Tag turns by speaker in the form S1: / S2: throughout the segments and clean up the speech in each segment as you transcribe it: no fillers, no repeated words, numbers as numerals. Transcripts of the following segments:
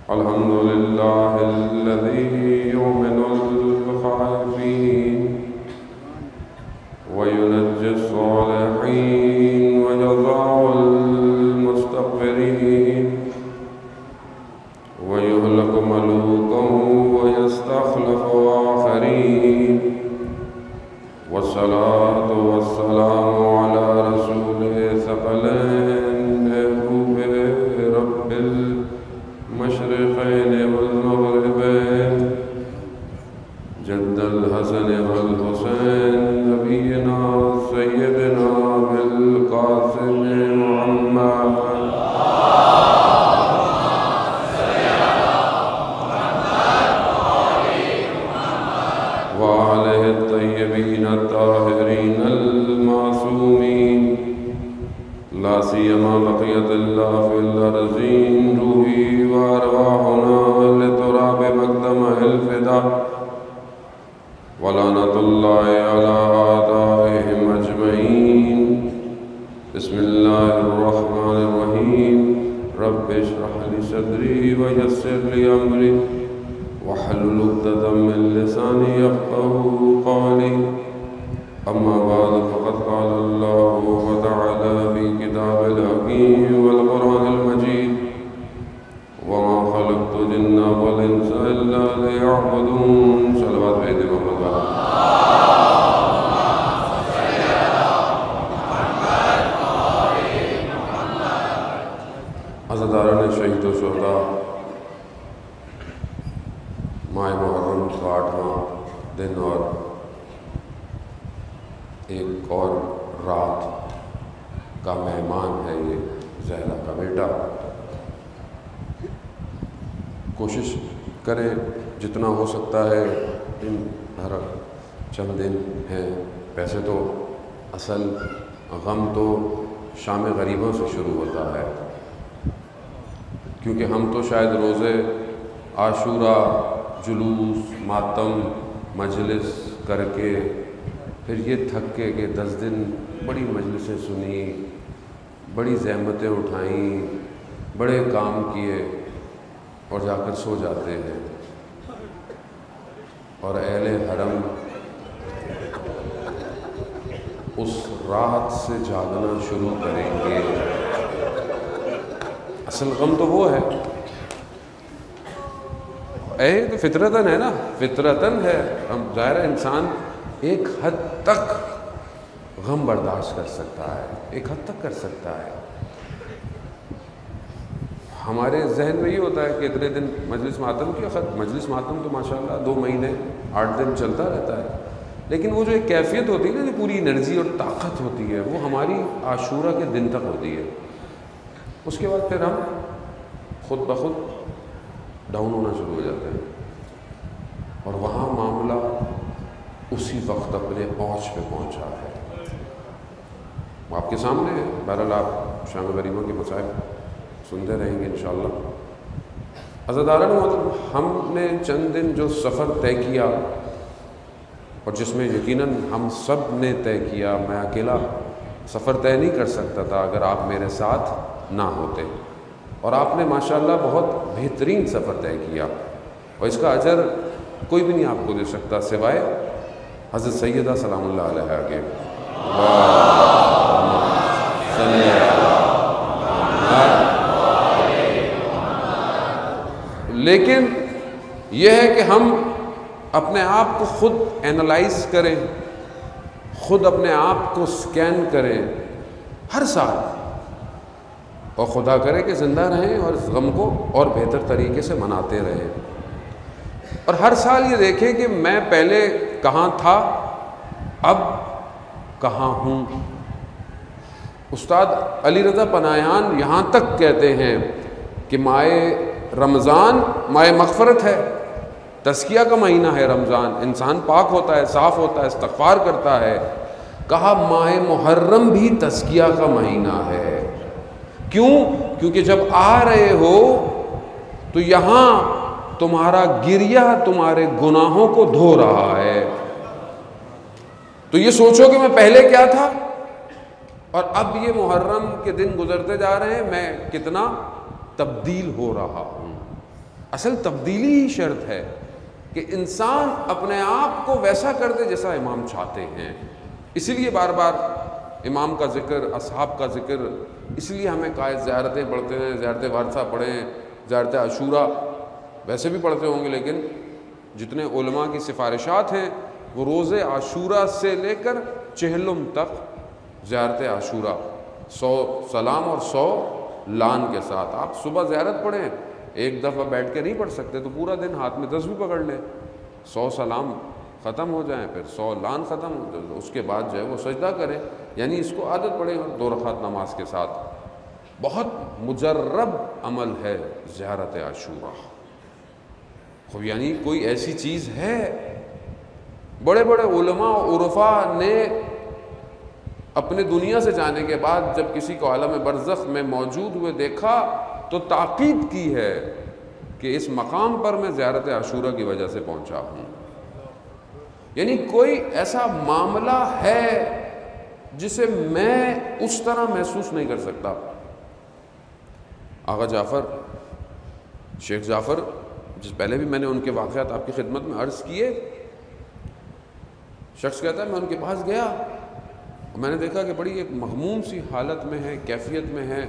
S1: الحمد لله الذي يؤمن الخائفين وينجي الصالحين وجزاء المستغفرين ويهلك ملوكا ويستخلف آخرين والصلاة والسلام على رسوله ثقلين محبوب رب المشرقين والمغربين جد الحسن والحسين نبينا سيدنا بالقاسم محمد وآله الطيبين الطاهرين المعصومين لا سيما بقية الله في الأرضين روحي وأرواحنا لتراب مقدمه الفداء ولعنة الله على أعدائهم أجمعين بسم الله الرحمن الرحيم رب اشرح لي صدري ويسر لي أمري واحلل عقدة من لساني يفقهوا قولي أما بعد فقد قال الله تعالى في كتاب الحكيم والقرآن المجيد وما خلقت الجن والإنس إلا ليعبدون صلوات بيت محمد عزاداران شہید و شہداء ماہ محرم کا 8واں دن اور ایک اور رات کا مہمان ہے یہ زہرا کا بیٹا. کوشش کریں جتنا ہو سکتا ہے ان ہر چند دن ہیں. ویسے تو اصل غم تو شام غریبوں سے شروع ہوتا ہے کیونکہ ہم تو شاید روزے عاشورہ جلوس ماتم مجلس کر کے پھر یہ تھک کے کہ 10 دن بڑی مجلسیں سنی بڑی زحمتیں اٹھائیں بڑے کام کیے اور جا کر سو جاتے ہیں اور اہل حرم اس رات سے جاگنا شروع کریں گے. اصل غم تو وہ ہے تو فطرتاً ہے نا فطرتاً ہے. ہم ظاہر انسان ایک حد تک غم برداشت کر سکتا ہے ایک حد تک کر سکتا ہے. ہمارے ذہن میں یہ ہوتا ہے کہ اتنے دن مجلس ماتم کی مجلس ماتم تو ماشاءاللہ 2 مہینے 8 دن چلتا رہتا ہے لیکن وہ جو ایک کیفیت ہوتی ہے نا جو پوری انرجی اور طاقت ہوتی ہے وہ ہماری عاشورہ کے دن تک ہوتی ہے. اس کے بعد پھر ہم خود بخود ڈاؤن ہونا شروع ہو جاتے ہیں اور وہاں معاملہ اسی وقت اپنے اوج پہ پہنچا ہے. وہ آپ کے سامنے ہے. بہرحال آپ شام غریبوں کے مصائب سنتے رہیں گے انشاءاللہ. عزاداران محترم ہم نے چند دن جو سفر طے کیا اور جس میں یقیناً ہم سب نے طے کیا, میں اکیلا سفر طے نہیں کر سکتا تھا اگر آپ میرے ساتھ نہ ہوتے, اور آپ نے ماشاءاللہ بہت بہترین سفر طے کیا اور اس کا اجر کوئی بھی نہیں آپ کو دے سکتا سوائے حضرت سیدہ سلام اللہ علیہ کے. لیکن یہ ہے کہ ہم اپنے آپ کو خود اینالائز کریں, خود اپنے آپ کو سکین کریں ہر سال اور خدا کرے کہ زندہ رہیں اور اس غم کو اور بہتر طریقے سے مناتے رہیں. اور ہر سال یہ دیکھیں کہ میں پہلے کہاں تھا اب کہاں ہوں. استاد علی رضا پناہیان یہاں تک کہتے ہیں کہ ماہ رمضان ماہ مغفرت ہے, تزکیہ کا مہینہ ہے رمضان, انسان پاک ہوتا ہے صاف ہوتا ہے استغفار کرتا ہے. کہا ماہ محرم بھی تزکیہ کا مہینہ ہے. کیوں؟ کیونکہ جب آ رہے ہو تو یہاں تمہارا گریہ تمہارے گناہوں کو دھو رہا ہے. تو یہ سوچو کہ میں پہلے کیا تھا اور اب یہ محرم کے دن گزرتے جا رہے ہیں میں کتنا تبدیل ہو رہا ہوں. اصل تبدیلی ہی شرط ہے کہ انسان اپنے آپ کو ویسا کر دے جیسا امام چاہتے ہیں. اسی لیے بار بار امام کا ذکر، اصحاب کا ذکر، اس لیے ہمیں قائد زیارتیں پڑھتے ہیں، زیارت وارثہ پڑھیں، زیارت عاشورہ ویسے بھی پڑھتے ہوں گے، لیکن جتنے علماء کی سفارشات ہیں وہ روز عاشورہ سے لے کر چہلم تک زیارت عاشورہ، 100 سلام اور 100 لان کے ساتھ. آپ صبح زیارت پڑھیں، ایک دفعہ بیٹھ کے نہیں پڑھ سکتے تو پورا دن ہاتھ میں تسبیح پکڑ لیں، 100 سلام ختم ہو جائیں، پھر 100 لان ختم ہو جائیں، اس کے بعد جو ہے وہ سجدہ کریں. یعنی اس کو عادت پڑے، 2 رکعت نماز کے ساتھ. بہت مجرب عمل ہے زیارت عاشورہ. خوب یعنی کوئی ایسی چیز ہے، بڑے بڑے علماء و عرفاء نے اپنے دنیا سے جانے کے بعد جب کسی کو عالم برزخ میں موجود ہوئے دیکھا تو تاکید کی ہے کہ اس مقام پر میں زیارت عاشورہ کی وجہ سے پہنچا ہوں. یعنی کوئی ایسا معاملہ ہے جسے میں اس طرح محسوس نہیں کر سکتا. آغا جعفر، شیخ جعفر، جس پہلے بھی میں نے ان کے واقعات آپ کی خدمت میں عرض کیے. شخص کہتا ہے میں ان کے پاس گیا اور میں نے دیکھا کہ بڑی ایک مغموم سی حالت میں ہے، کیفیت میں ہے،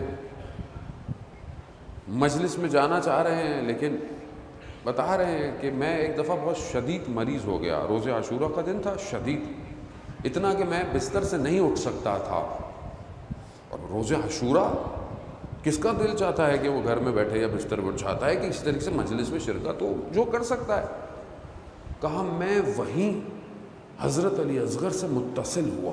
S1: مجلس میں جانا چاہ رہے ہیں لیکن بتا رہے ہیں کہ میں ایک دفعہ بہت شدید مریض ہو گیا. روز عاشورہ کا دن تھا، شدید، اتنا کہ میں بستر سے نہیں اٹھ سکتا تھا. اور روز عاشورہ کس کا دل چاہتا ہے کہ وہ گھر میں بیٹھے یا بستر پر، چاہتا ہے کہ اس طریقے سے مجلس میں شرکت ہو، جو کر سکتا ہے. کہا میں وہیں حضرت علی اصغر سے متصل ہوا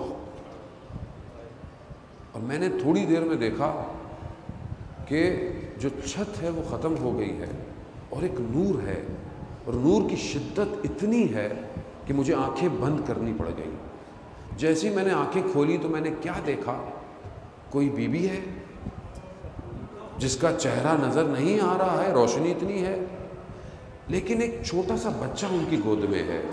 S1: اور میں نے تھوڑی دیر میں دیکھا کہ جو چھت ہے وہ ختم ہو گئی ہے اور ایک نور ہے، اور نور کی شدت اتنی ہے کہ مجھے آنکھیں بند کرنی پڑ گئی. جیسی میں نے آنکھیں کھولی تو میں نے کیا دیکھا، کوئی بی بی ہے جس کا چہرہ نظر نہیں آ رہا ہے، روشنی اتنی ہے، لیکن ایک چھوٹا سا بچہ ان کی گود میں ہے.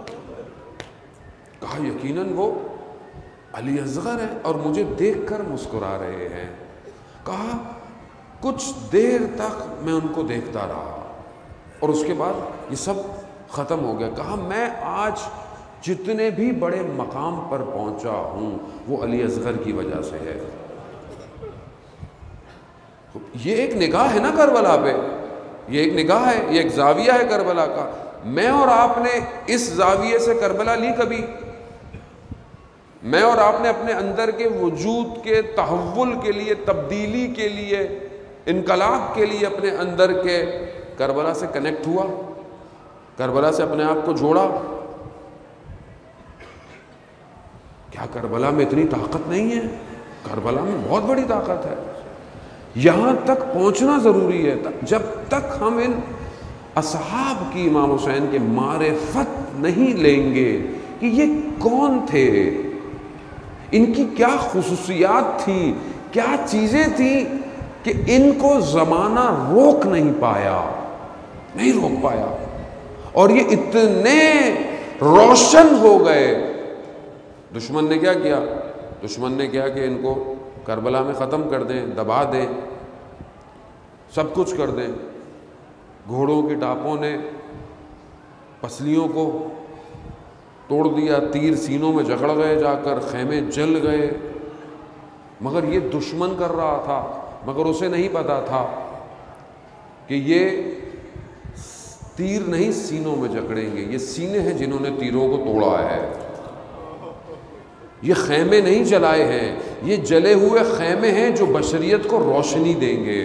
S1: کہا یقیناً وہ علی اصغر ہیں اور مجھے دیکھ کر مسکرا رہے ہیں. کہا کچھ دیر تک میں ان کو دیکھتا رہا اور اس کے بعد یہ سب ختم ہو گیا. کہا میں آج جتنے بھی بڑے مقام پر پہنچا ہوں وہ علی اصغر کی وجہ سے ہے. یہ ایک نگاہ ہے نا کربلا پہ، یہ ایک نگاہ ہے، یہ ایک زاویہ ہے کربلا کا. میں اور آپ نے اس زاویے سے کربلا لی کبھی؟ میں اور آپ نے اپنے اندر کے وجود کے تحول کے لیے، تبدیلی کے لیے، انقلاب کے لیے اپنے اندر کے کربلا سے کنیکٹ ہوا، کربلا سے اپنے آپ کو جوڑا؟ کیا کربلا میں اتنی طاقت نہیں ہے؟ کربلا میں بہت بڑی طاقت ہے. یہاں تک پہنچنا ضروری ہے. جب تک ہم ان اصحاب کی، امام حسین کے معرفت نہیں لیں گے کہ یہ کون تھے، ان کی کیا خصوصیات تھیں، کیا چیزیں تھیں کہ ان کو زمانہ روک نہیں پایا، نہیں روک پایا، اور یہ اتنے روشن ہو گئے. دشمن نے کیا کیا؟ دشمن نے کیا کہ ان کو کربلا میں ختم کر دیں، دبا دیں، سب کچھ کر دیں. گھوڑوں کی ٹاپوں نے پسلیوں کو توڑ دیا، تیر سینوں میں جکڑ گئے، جا کر خیمے جل گئے. مگر یہ دشمن کر رہا تھا، مگر اسے نہیں پتا تھا کہ یہ تیر نہیں سینوں میں جکڑیں گے، یہ سینے ہیں جنہوں نے تیروں کو توڑا ہے. یہ خیمے نہیں جلائے ہیں، یہ جلے ہوئے خیمے ہیں جو بشریت کو روشنی دیں گے.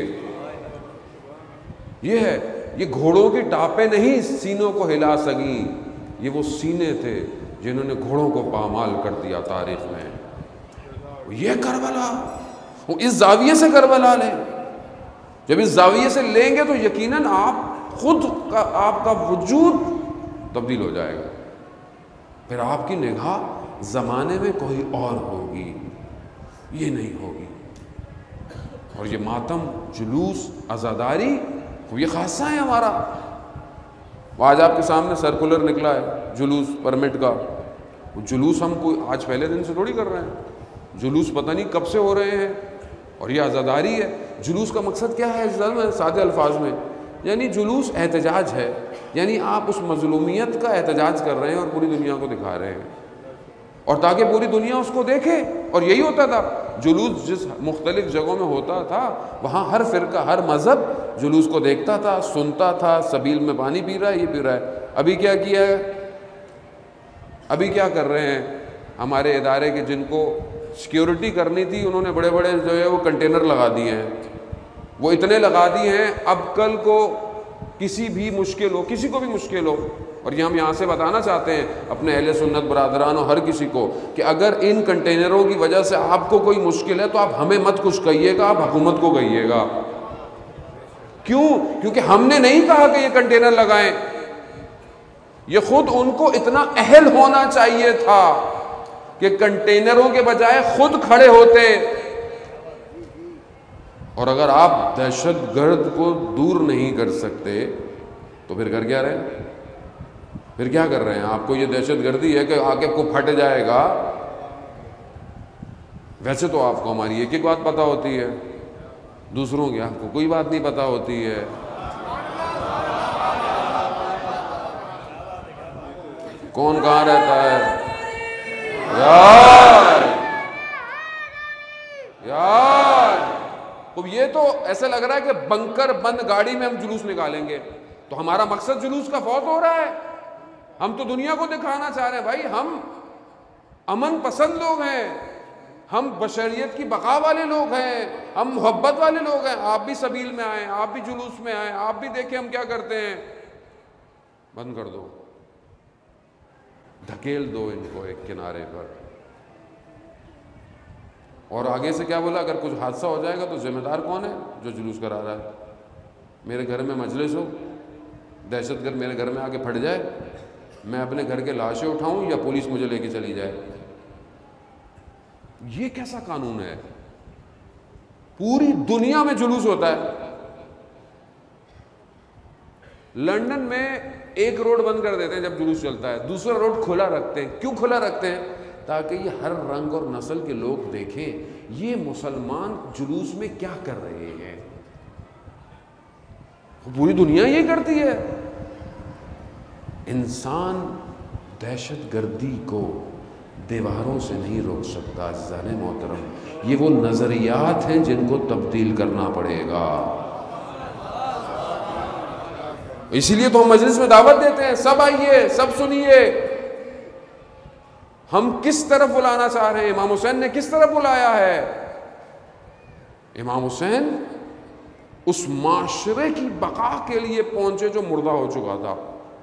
S1: یہ ہے، یہ گھوڑوں کی ٹاپیں نہیں سینوں کو ہلا سکیں، یہ وہ سینے تھے جنہوں نے گھوڑوں کو پامال کر دیا تاریخ میں. یہ کربلا، وہ اس زاویے سے کربلا لیں. جب اس زاویے سے لیں گے تو یقیناً آپ خود کا، آپ کا وجود تبدیل ہو جائے گا. پھر آپ کی نگاہ زمانے میں کوئی اور ہوگی، یہ نہیں ہوگی. اور یہ ماتم، جلوس، عزاداری، یہ خاصہ ہے ہمارا. آج آپ کے سامنے سرکولر نکلا ہے جلوس پرمٹ کا. وہ جلوس ہم کوئی آج پہلے دن سے تھوڑی کر رہے ہیں، جلوس پتہ نہیں کب سے ہو رہے ہیں، اور یہ عزاداری ہے. جلوس کا مقصد کیا ہے؟ سادے الفاظ میں یعنی جلوس احتجاج ہے، یعنی آپ اس مظلومیت کا احتجاج کر رہے ہیں اور پوری دنیا کو دکھا رہے ہیں، اور تاکہ پوری دنیا اس کو دیکھے۔ اور یہی ہوتا تھا، جلوس جس مختلف جگہوں میں ہوتا تھا وہاں ہر فرقہ، ہر مذہب جلوس کو دیکھتا تھا، سنتا تھا، سبیل میں پانی پی رہا ہے، یہ پی رہا ہے۔ ابھی کیا کیا ہے، ابھی کیا کر رہے ہیں ہمارے ادارے کے جن کو سیکیورٹی کرنی تھی، انہوں نے بڑے بڑے جو ہے وہ کنٹینر لگا دیے ہیں، وہ اتنے لگا دیے ہیں اب کل کو کسی بھی مشکل ہو، کسی کو بھی مشکل ہو، اور یہ ہم یہاں سے بتانا چاہتے ہیں اپنے اہل سنت برادران اور ہر کسی کو کہ اگر ان کنٹینروں کی وجہ سے آپ کو کوئی مشکل ہے تو آپ ہمیں مت کچھ کہیے گا، آپ حکومت کو کہیے گا۔ کیوں؟ کیونکہ ہم نے نہیں کہا کہ یہ کنٹینر لگائیں، یہ خود ان کو اتنا اہل ہونا چاہیے تھا کہ کنٹینروں کے بجائے خود کھڑے ہوتے۔ اور اگر آپ دہشت گرد کو دور نہیں کر سکتے تو پھر کر کیا رہے ہیں؟ پھر کیا کر رہے ہیں؟ آپ کو یہ دہشت گردی ہے کہ آگے کو پھٹ جائے گا۔ ویسے تو آپ کو ہماری ایک ایک بات پتہ ہوتی ہے، دوسروں کی آپ کو کوئی بات نہیں پتہ ہوتی ہے۔ کون کہاں رہتا ہے؟ یار اب یہ تو ایسے لگ رہا ہے کہ بنکر بند گاڑی میں ہم جلوس نکالیں گے، تو ہمارا مقصد جلوس کا فوت ہو رہا ہے۔ ہم تو دنیا کو دکھانا چاہ رہے ہیں بھائی ہم امن پسند لوگ ہیں، ہم بشریت کی بقا والے لوگ ہیں، ہم محبت والے لوگ ہیں۔ آپ بھی سبیل میں آئیں، آپ بھی جلوس میں آئیں، آپ بھی دیکھیں ہم کیا کرتے ہیں۔ بند کر دو، دھکیل دو ان کو ایک کنارے پر۔ اور آگے سے کیا بولا، اگر کچھ حادثہ ہو جائے گا تو ذمہ دار کون ہے؟ جو جلوس کرا رہا ہے۔ میرے گھر میں مجلس ہو، دہشت گرد میرے گھر میں آ کے پھٹ جائے، میں اپنے گھر کے لاشیں اٹھاؤں یا پولیس مجھے لے کے چلی جائے؟ یہ کیسا قانون ہے؟ پوری دنیا میں جلوس ہوتا ہے۔ لندن میں ایک روڈ بند کر دیتے ہیں جب جلوس چلتا ہے، دوسرا روڈ کھلا رکھتے ہیں۔ کیوں کھلا رکھتے ہیں؟ تاکہ یہ ہر رنگ اور نسل کے لوگ دیکھیں یہ مسلمان جلوس میں کیا کر رہے ہیں۔ پوری دنیا یہ کرتی ہے۔ انسان دہشت گردی کو دیواروں سے نہیں روک سکتا عزیزان محترم، یہ وہ نظریات ہیں جن کو تبدیل کرنا پڑے گا۔ اسی لیے تو ہم مجلس میں دعوت دیتے ہیں، سب آئیے، سب سنیے۔ ہم کس طرف بلانا چاہ رہے ہیں؟ امام حسین نے کس طرف بلایا ہے؟ امام حسین اس معاشرے کی بقا کے لیے پہنچے جو مردہ ہو چکا تھا۔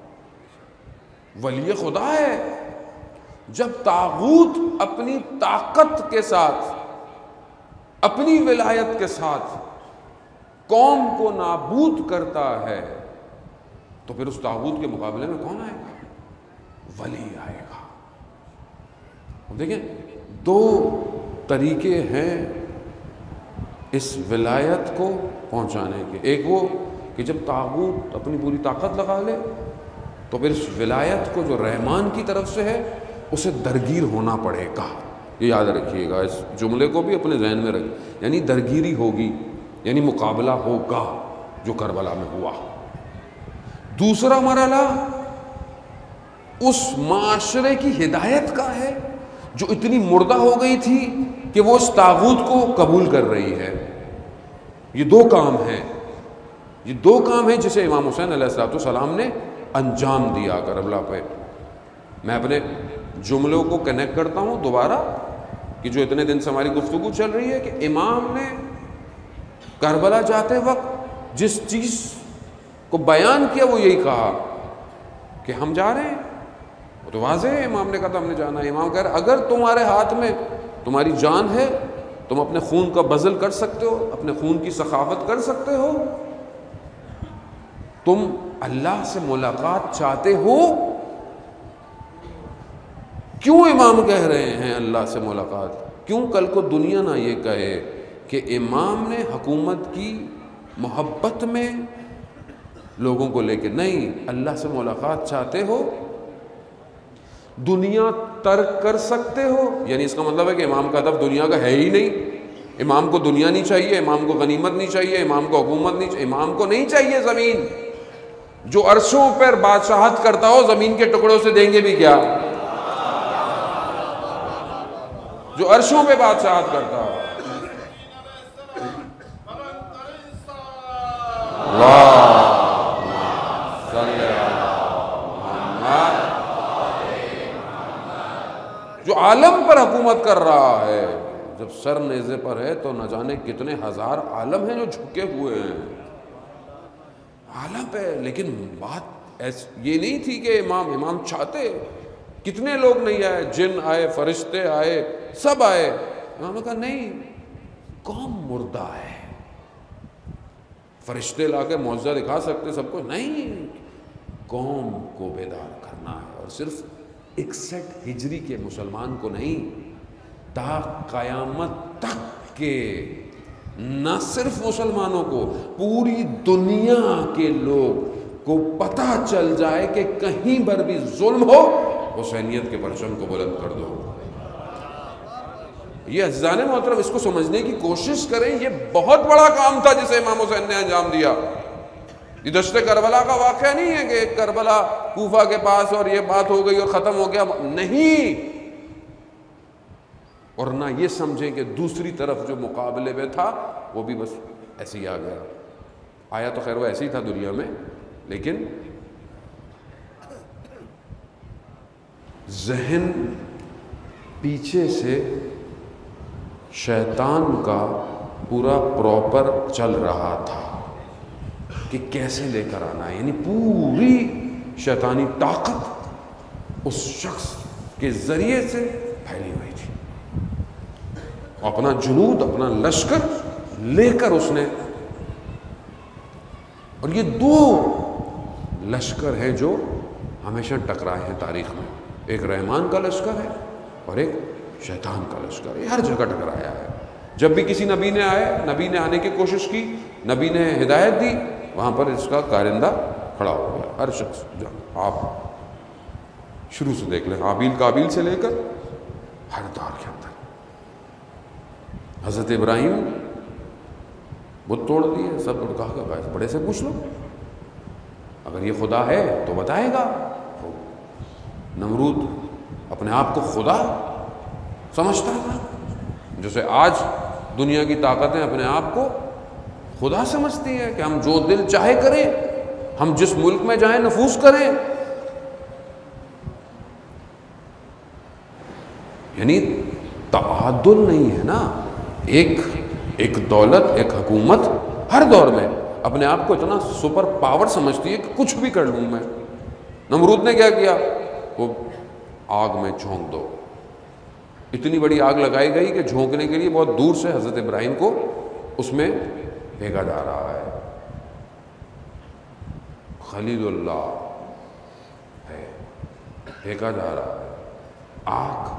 S1: ولی خدا ہے۔ جب طاغوت اپنی طاقت کے ساتھ، اپنی ولایت کے ساتھ قوم کو نابود کرتا ہے تو پھر اس طاغوت کے مقابلے میں کون آئے گا؟ ولی آئے گا۔ دیکھیں دو طریقے ہیں اس ولایت کو پہنچانے کے۔ ایک وہ کہ جب طاغوت اپنی پوری طاقت لگا لے تو پھر اس ولایت کو جو رحمان کی طرف سے ہے اسے درگیر ہونا پڑے گا۔ یہ یاد رکھیے گا، اس جملے کو بھی اپنے ذہن میں رکھ، یعنی درگیری ہوگی، یعنی مقابلہ ہوگا جو کربلا میں ہوا۔ دوسرا مرحلہ اس معاشرے کی ہدایت کا ہے جو اتنی مردہ ہو گئی تھی کہ وہ اس طاغوت کو قبول کر رہی ہے۔ یہ دو کام ہیں، یہ دو کام ہیں جسے امام حسین علیہ السلام نے انجام دیا کربلا پہ۔ میں اپنے جملوں کو کنیکٹ کرتا ہوں دوبارہ کہ جو اتنے دن سے ہماری گفتگو چل رہی ہے کہ امام نے کربلا جاتے وقت جس چیز کو بیان کیا وہ یہی کہا کہ ہم جا رہے ہیں۔ وہ تو واضح ہے، امام نے کہا تھا ہم نے جانا ہے۔ امام کہہ رہے اگر تمہارے ہاتھ میں تمہاری جان ہے، تم اپنے خون کا بذل کر سکتے ہو، اپنے خون کی سخاوت کر سکتے ہو، تم اللہ سے ملاقات چاہتے ہو، کیوں امام کہہ رہے ہیں اللہ سے ملاقات؟ کیوں کل کو دنیا نہ یہ کہے کہ امام نے حکومت کی محبت میں لوگوں کو لے کے، نہیں، اللہ سے ملاقات چاہتے ہو، دنیا ترک کر سکتے ہو، یعنی اس کا مطلب ہے کہ امام کا ہدف دنیا کا ہے ہی نہیں، امام کو دنیا نہیں چاہیے، امام کو غنیمت نہیں چاہیے، امام کو حکومت نہیں چاہیے، امام کو نہیں چاہیے زمین. جو عرشوں پر بادشاہت کرتا ہو زمین کے ٹکڑوں سے دیں گے بھی کیا؟ جو عرشوں پہ بادشاہت کرتا ہو. جو عالم پر حکومت کر رہا ہے، جب سر نیزے پر ہے تو نہ جانے کتنے ہزار عالم ہیں جو جھکے ہوئے ہیں عالم پہ. لیکن بات یہ نہیں تھی کہ امام چاہتے. کتنے لوگ نہیں آئے، جن آئے، فرشتے آئے، سب آئے. امام نے کہا نہیں، قوم مردہ ہے. فرشتے لا کے معجزہ دکھا سکتے سب کو، نہیں، قوم کو بیدار کرنا ہے. اور صرف 61 ہجری کے مسلمان کو نہیں، تا قیامت تک کے نہ صرف مسلمانوں کو، پوری دنیا کے لوگ کو پتہ چل جائے کہ کہیں پر بھی ظلم ہو حسینیت کے پرچم کو بلند کر دو. یہ عزیزان محترم اس کو سمجھنے کی کوشش کریں. یہ بہت بڑا کام تھا جسے امام حسین نے انجام دیا. یہ دشت کربلا کا واقعہ نہیں ہے کہ کربلا کوفہ کے پاس اور یہ بات ہو گئی اور ختم ہو گیا، نہیں. اور نہ یہ سمجھیں کہ دوسری طرف جو مقابلے میں تھا وہ بھی بس ایسے ہی آ گیا. آیا تو خیر وہ ایسے ہی تھا دنیا میں، لیکن ذہن پیچھے سے شیطان کا پورا پراپر چل رہا تھا کہ کیسے لے کر آنا ہے. یعنی پوری شیطانی طاقت اس شخص کے ذریعے سے پھیلی ہوئی تھی. اپنا جنود، اپنا لشکر لے کر اس نے. اور یہ دو لشکر ہیں جو ہمیشہ ٹکرائے ہیں تاریخ میں. ایک رحمان کا لشکر ہے اور ایک شیطان کا لشکر ہے. ہر جگہ ٹکرایا ہے. جب بھی کسی نبی نے نبی نے آنے کی کوشش کی، نبی نے ہدایت دی، وہاں پر اس کا کارندہ کھڑا ہو گیا. ہر شخص، آپ شروع سے دیکھ لیں، حابیل قابیل سے لے کر ہر دور کے اندر. حضرت ابراہیم بت توڑ دیے، سب کہا کہ بڑے سے پوچھ لو، اگر یہ خدا ہے تو بتائے گا. نمرود اپنے آپ کو خدا سمجھتا تھا، جیسے آج دنیا کی طاقتیں اپنے آپ کو خدا سمجھتی ہیں کہ ہم جو دل چاہے کریں، ہم جس ملک میں جائیں نفوذ کریں. یعنی تعادل نہیں ہے نا. ایک دولت، ایک حکومت ہر دور میں اپنے آپ کو اتنا سپر پاور سمجھتی ہے کہ کچھ بھی کر لوں میں. نمرود نے کیا کیا؟ وہ آگ میں جھونک دو. اتنی بڑی آگ لگائی گئی کہ جھونکنے کے لیے بہت دور سے حضرت ابراہیم کو اس میں پھینکا جا رہا ہے. خلیل اللہ ہے، پھینکا جا رہا ہے. آگ،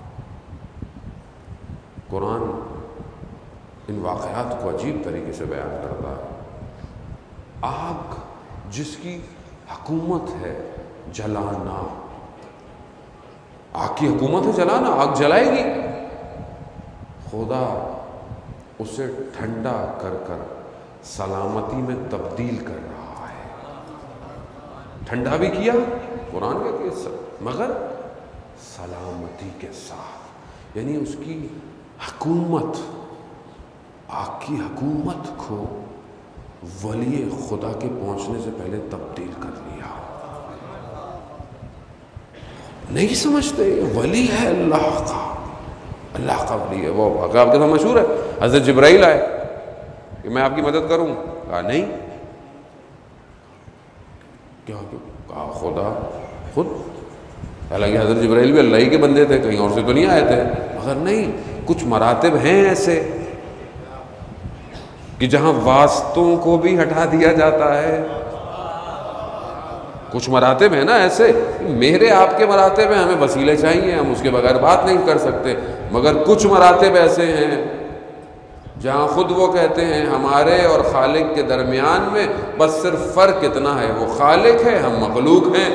S1: قرآن ان واقعات کو عجیب طریقے سے بیان کرتا ہے. آگ جس کی حکومت ہے جلانا، آگ کی حکومت ہے جلانا، آگ جلائے گی. خدا اسے ٹھنڈا کر کر سلامتی میں تبدیل کر رہا ہے. ٹھنڈا بھی کیا قرآن کے مگر سلامتی کے ساتھ. یعنی اس کی حکومت، آگ کی حکومت کو ولی خدا کے پہنچنے سے پہلے تبدیل کر لیا. نہیں سمجھتے یہ ولی ہے اللہ کا، اللہ کا ولی ہے. وہ واقعہ آپ کے ساتھ مشہور ہے. حضرت جبرائیل آئے کہ میں آپ کی مدد کروں، کہا نہیں. کیا کہا؟ خدا خود. حالانکہ حضرت جبرائیل بھی اللہ ہی کے بندے تھے، کہیں اور سے تو نہیں آئے تھے. مگر نہیں، کچھ مراتب ہیں ایسے کہ جہاں واسطوں کو بھی ہٹا دیا جاتا ہے. کچھ مراتب ہیں نا ایسے، میرے آپ کے مراتب ہیں، ہمیں وسیلے چاہیے، ہم اس کے بغیر بات نہیں کر سکتے. مگر کچھ مراتب ایسے ہیں جہاں خود وہ کہتے ہیں ہمارے اور خالق کے درمیان میں بس صرف فرق اتنا ہے، وہ خالق ہے، ہم مخلوق ہیں.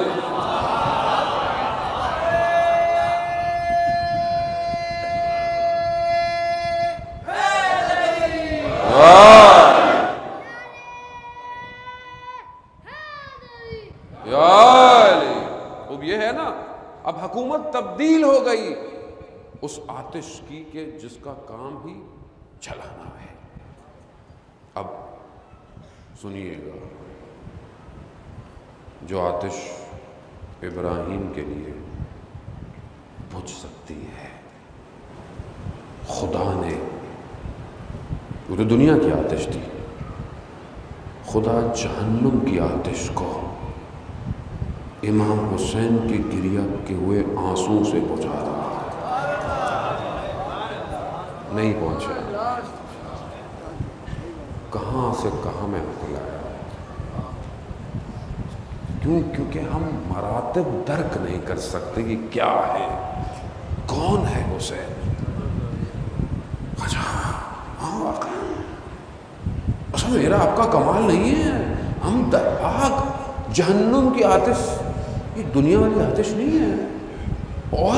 S1: یا علی. اب یہ ہے نا، اب حکومت تبدیل ہو گئی اس آتش کی کہ جس کا کام ہی جلانا ہے. اب سنیے گا، جو آتش ابراہیم کے لیے بجھ سکتی ہے، خدا نے، وہ تو دنیا کی آتش تھی، خدا جہنم کی آتش کو امام حسین کی گریہ کے ہوئے آنسوں سے بجھا رہا نہیں پہنچا. کہاں سے کہاں میں آپ کو لایا. کیونکہ ہم مراتب درک نہیں کر سکتے کہ کیا ہے، کون ہے حسین. اچھا میرا آپ کا کمال نہیں ہے، ہم آگ جہنم کی آتش، یہ دنیا والی آتش نہیں ہے. اور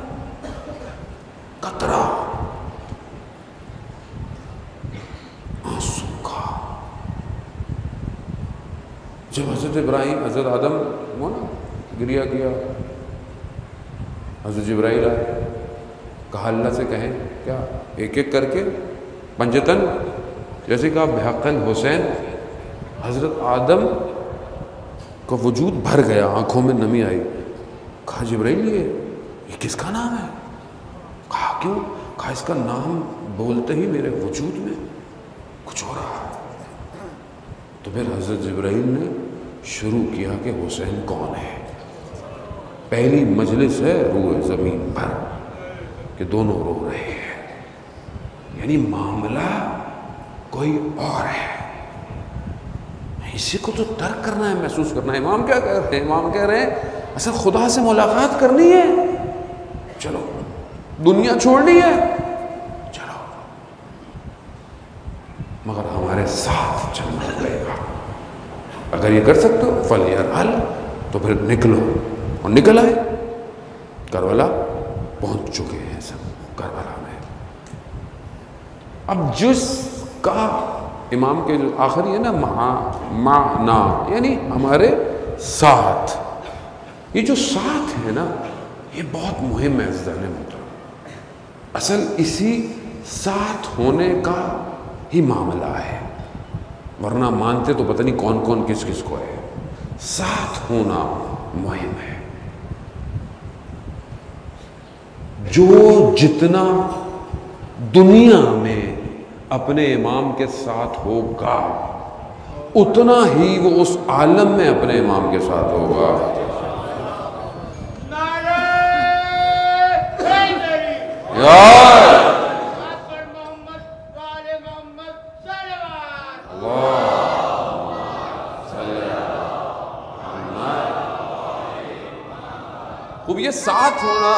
S1: قطرہ آنسو کا جب حضرت ابراہیم، حضرت آدم وہ نا گریہ کیا، حضرت جبرائیل آئے، کہا اللہ سے کہیں کیا ایک ایک کر کے پنجتن، جیسے کہا بحق الحسین. حضرت آدم کا وجود بھر گیا، آنکھوں میں نمی آئی. کہا جبرائیل یہ کس کا نام ہے؟ کہا کیوں؟ کہا اس کا نام بولتے ہی میرے وجود میں کچھ ہو رہا. تو پھر حضرت جبرائیل نے شروع کیا کہ حسین کون ہے. پہلی مجلس ہے روح زمین پر کہ دونوں رو رہے ہیں، یعنی معاملہ کوئی اور ہے. اسی کو تو درک کرنا ہے، محسوس کرنا ہے. امام کیا کہہ رہے ہیں؟ امام کہہ رہے ہیں اصل خدا سے ملاقات کرنی ہے، چلو دنیا چھوڑنی ہے، چلو مگر ہمارے ساتھ چلنا پڑے گا. اگر یہ کر سکتے ہو فَلْيَرْحَلْ، تو پھر نکلو. اور نکل آئے، کربلا پہنچ چکے ہیں سب کربلا میں. اب جس کا امام کے جو آخری ہے نا معنا، یعنی ہمارے ساتھ، یہ جو ساتھ ہے نا یہ بہت مہم ہے ذہن محترم. اصل اسی ساتھ ہونے کا ہی معاملہ ہے، ورنہ مانتے تو پتہ نہیں کون کون کس کس کو ہے. ساتھ ہونا مہم ہے. جو جتنا دنیا میں اپنے امام کے ساتھ ہوگا اتنا ہی وہ اس عالم میں اپنے امام کے ساتھ ہوگا. خوب یہ ساتھ ہونا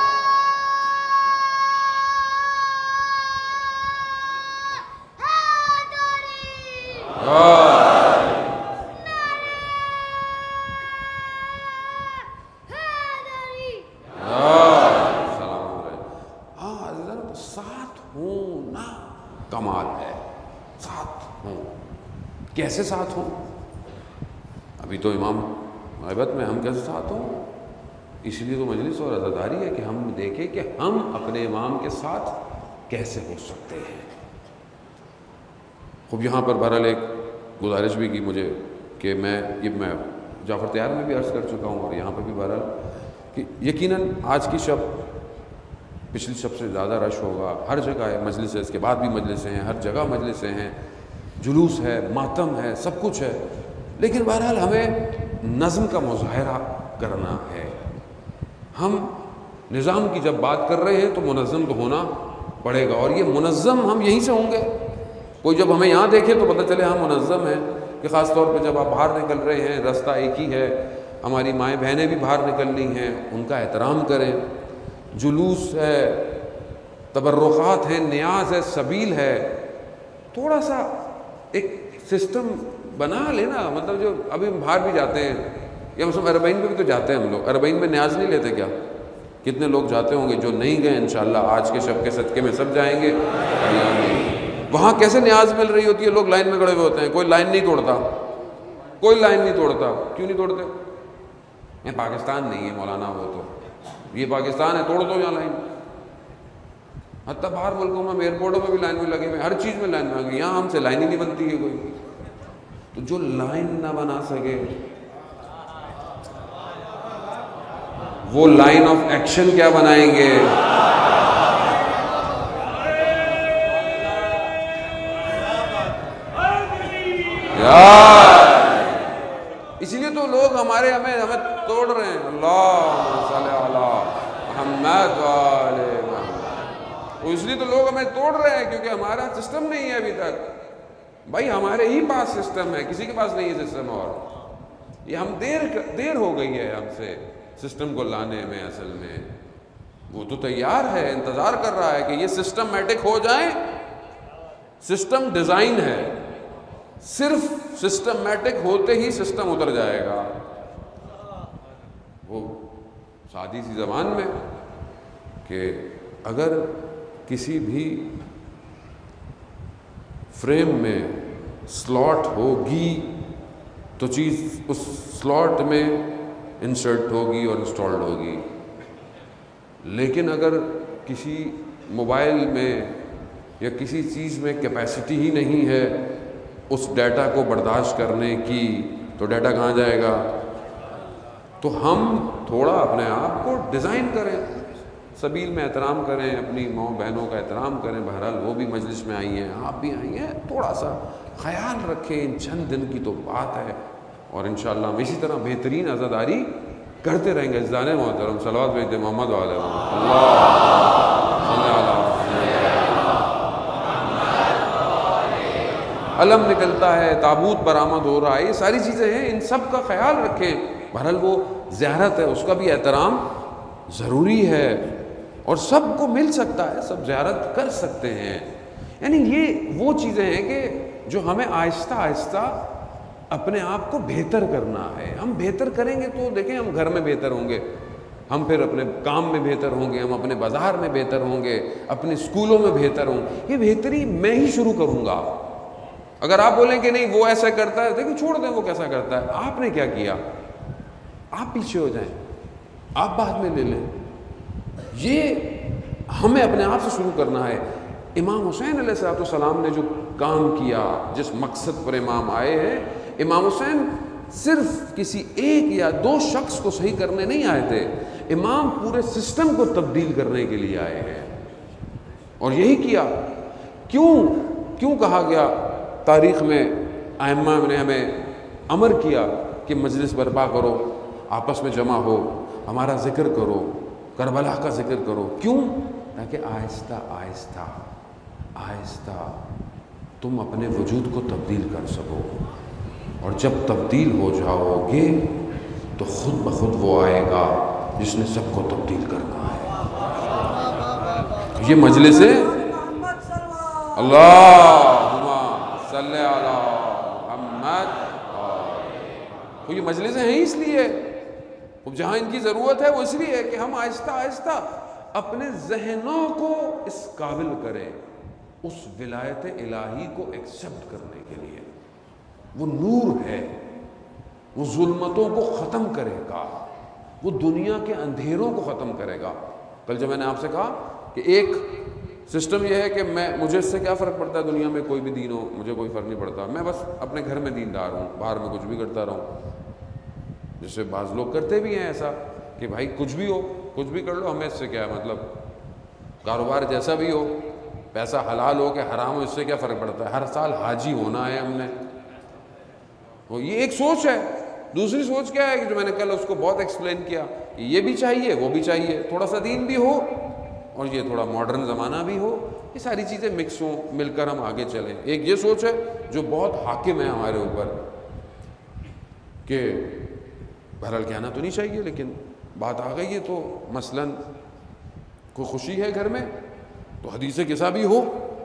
S1: کمال ہے. ساتھ ہوں، کیسے ساتھ ہوں؟ ابھی تو امام غیبت میں، ہم کیسے ساتھ ہوں؟ اس لیے تو مجلس اور عزاداری ہے کہ ہم دیکھیں کہ ہم اپنے امام کے ساتھ کیسے ہو سکتے ہیں. خوب یہاں پر بہرحال ایک گزارش بھی کی مجھے کہ میں جعفر تیار میں بھی عرض کر چکا ہوں اور یہاں پہ بھی بہرحال کہ یقیناً آج کی شب پچھلی شب سے زیادہ رش ہوگا. ہر جگہ ہے مجلس ہے، اس کے بعد بھی مجلسیں ہیں، ہر جگہ مجلسیں ہیں، جلوس ہے، ماتم ہے، سب کچھ ہے. لیکن بہرحال ہمیں نظم کا مظاہرہ کرنا ہے. ہم نظام کی جب بات کر رہے ہیں تو منظم تو ہونا پڑے گا، اور یہ منظم ہم یہیں سے ہوں گے. کوئی جب ہمیں یہاں دیکھے تو پتہ چلے ہم منظم ہیں. کہ خاص طور پہ جب آپ باہر نکل رہے ہیں، رستہ ایک ہی ہے، ہماری مائیں بہنیں بھی باہر نکلنی ہیں، ان کا احترام کریں. جلوس ہے، تبرکات ہیں، نیاز ہے، سبیل ہے، تھوڑا سا ایک سسٹم بنا لینا. مطلب جو ابھی ہم باہر بھی جاتے ہیں، یا ہم اربعین میں بھی تو جاتے ہیں، ہم لوگ اربعین میں نیاز نہیں لیتے کیا؟ کتنے لوگ جاتے ہوں گے؟ جو نہیں گئے انشاءاللہ آج کے شب کے صدقے میں سب جائیں گے. وہاں کیسے نیاز مل رہی ہوتی ہے؟ لوگ لائن میں کھڑے ہوئے ہوتے ہیں، کوئی لائن نہیں توڑتا، کوئی لائن نہیں توڑتا. کیوں نہیں توڑتے؟ یہ پاکستان نہیں ہے مولانا، وہ تو یہ پاکستان ہے، توڑ دو یہاں لائن. حتیٰ باہر ملکوں میں ایئرپورٹوں میں بھی لائن میں لگے ہوئے، ہر چیز میں لائن میں لگے. یہاں ہم سے لائن ہی نہیں بنتی ہے کوئی. تو جو لائن نہ بنا سکے وہ لائن آف ایکشن کیا بنائیں گے؟ اسی لیے تو لوگ ہمیں توڑ رہے ہیں. اللہ صلی علی محمد وآل محمد. اس لیے تو لوگ ہمیں توڑ رہے ہیں کیونکہ ہمارا سسٹم نہیں ہے ابھی تک. بھائی ہمارے ہی پاس سسٹم ہے، کسی کے پاس نہیں ہے سسٹم. اور یہ ہم دیر ہو گئی ہے ہم سے سسٹم کو لانے میں. اصل میں وہ تو تیار ہے، انتظار کر رہا ہے کہ یہ سسٹمیٹک ہو جائیں. سسٹم ڈیزائن ہے، صرف سسٹمیٹک ہوتے ہی سسٹم اتر جائے گا. وہ سادی سی زبان میں کہ اگر کسی بھی فریم میں سلاٹ ہوگی تو چیز اس سلاٹ میں انسرٹ ہوگی اور انسٹالڈ ہوگی. لیکن اگر کسی موبائل میں یا کسی چیز میں کیپیسٹی ہی نہیں ہے اس ڈیٹا کو برداشت کرنے کی تو ڈیٹا کہاں جائے گا؟ تو ہم تھوڑا اپنے آپ کو ڈیزائن کریں، سبیل میں احترام کریں، اپنی ماں بہنوں کا احترام کریں. بہرحال وہ بھی مجلس میں آئی ہیں، آپ بھی آئی ہیں، تھوڑا سا خیال رکھیں. ان چند دن کی تو بات ہے اور انشاءاللہ ہم اسی طرح بہترین عزاداری کرتے رہیں گے. عزیزان محترم صلوات بھیجتے محمد وعلیہ علم نکلتا ہے، تابوت برآمد ہو رہا ہے، یہ ساری چیزیں ہیں، ان سب کا خیال رکھیں. بہرحال وہ زیارت ہے، اس کا بھی احترام ضروری ہے اور سب کو مل سکتا ہے، سب زیارت کر سکتے ہیں. یعنی یہ وہ چیزیں ہیں کہ جو ہمیں آہستہ آہستہ اپنے آپ کو بہتر کرنا ہے. ہم بہتر کریں گے تو دیکھیں ہم گھر میں بہتر ہوں گے، ہم پھر اپنے کام میں بہتر ہوں گے، ہم اپنے بازار میں بہتر ہوں گے، اپنے اسکولوں میں بہتر ہوں. یہ بہتری میں ہی شروع کروں گا. اگر آپ بولیں کہ نہیں وہ ایسا کرتا ہے، دیکھیں چھوڑ دیں وہ کیسا کرتا ہے. آپ نے کیا کیا؟ آپ پیچھے ہو جائیں، آپ بعد میں لے لیں. یہ ہمیں اپنے آپ سے شروع کرنا ہے. امام حسین علیہ السلام نے جو کام کیا، جس مقصد پر امام آئے ہیں، امام حسین صرف کسی ایک یا دو شخص کو صحیح کرنے نہیں آئے تھے، امام پورے سسٹم کو تبدیل کرنے کے لیے آئے ہیں. اور یہی کیا. کیوں کہا گیا تاریخ میں، ائمہ نے ہمیں امر کیا کہ مجلس برپا کرو، آپس میں جمع ہو، ہمارا ذکر کرو، کربلا کا ذکر کرو. کیوں؟ تاکہ آہستہ آہستہ آہستہ تم اپنے وجود کو تبدیل کر سکو. اور جب تبدیل ہو جاؤ گے تو خود بخود وہ آئے گا جس نے سب کو تبدیل کرنا ہے. یہ مجلس ہے. اللہم صلی علی محمد. تو یہ مجلسیں ہیں اس لیے، جہاں ان کی ضرورت ہے وہ اس لیے کہ ہم آہستہ آہستہ اپنے ذہنوں کو اس قابل کریں اس ولایت الہی کو ایکسپٹ کرنے کے لیے. وہ نور ہے، وہ ظلمتوں کو ختم کرے گا، وہ دنیا کے اندھیروں کو ختم کرے گا. کل جب میں نے آپ سے کہا کہ ایک سسٹم یہ ہے کہ مجھے اس سے کیا فرق پڑتا ہے، دنیا میں کوئی بھی دین ہو مجھے کوئی فرق نہیں پڑتا، میں بس اپنے گھر میں دیندار ہوں، باہر میں کچھ بھی کرتا رہوں. جیسے بعض لوگ کرتے بھی ہیں ایسا کہ بھائی کچھ بھی ہو، کچھ بھی کر لو، ہمیں اس سے کیا ہے، مطلب کاروبار جیسا بھی ہو، پیسہ حلال ہو کہ حرام ہو، اس سے کیا فرق پڑتا ہے، ہر سال حاجی ہونا ہے ہم نے. وہ یہ ایک سوچ ہے. دوسری سوچ کیا ہے کہ جو میں نے کل اس کو بہت ایکسپلین کیا کہ یہ بھی چاہیے وہ بھی چاہیے، تھوڑا سا دین بھی ہو اور یہ تھوڑا ماڈرن زمانہ بھی ہو، یہ ساری چیزیں مکس ہوں، مل کر ہم آگے چلیں. ایک یہ سوچ ہے جو بہت حاکم ہے ہمارے اوپر کہ بہرحال کہنا تو نہیں چاہیے لیکن بات آ گئی ہے تو مثلاً کوئی خوشی ہے گھر میں تو حدیث قصہ بھی ہو،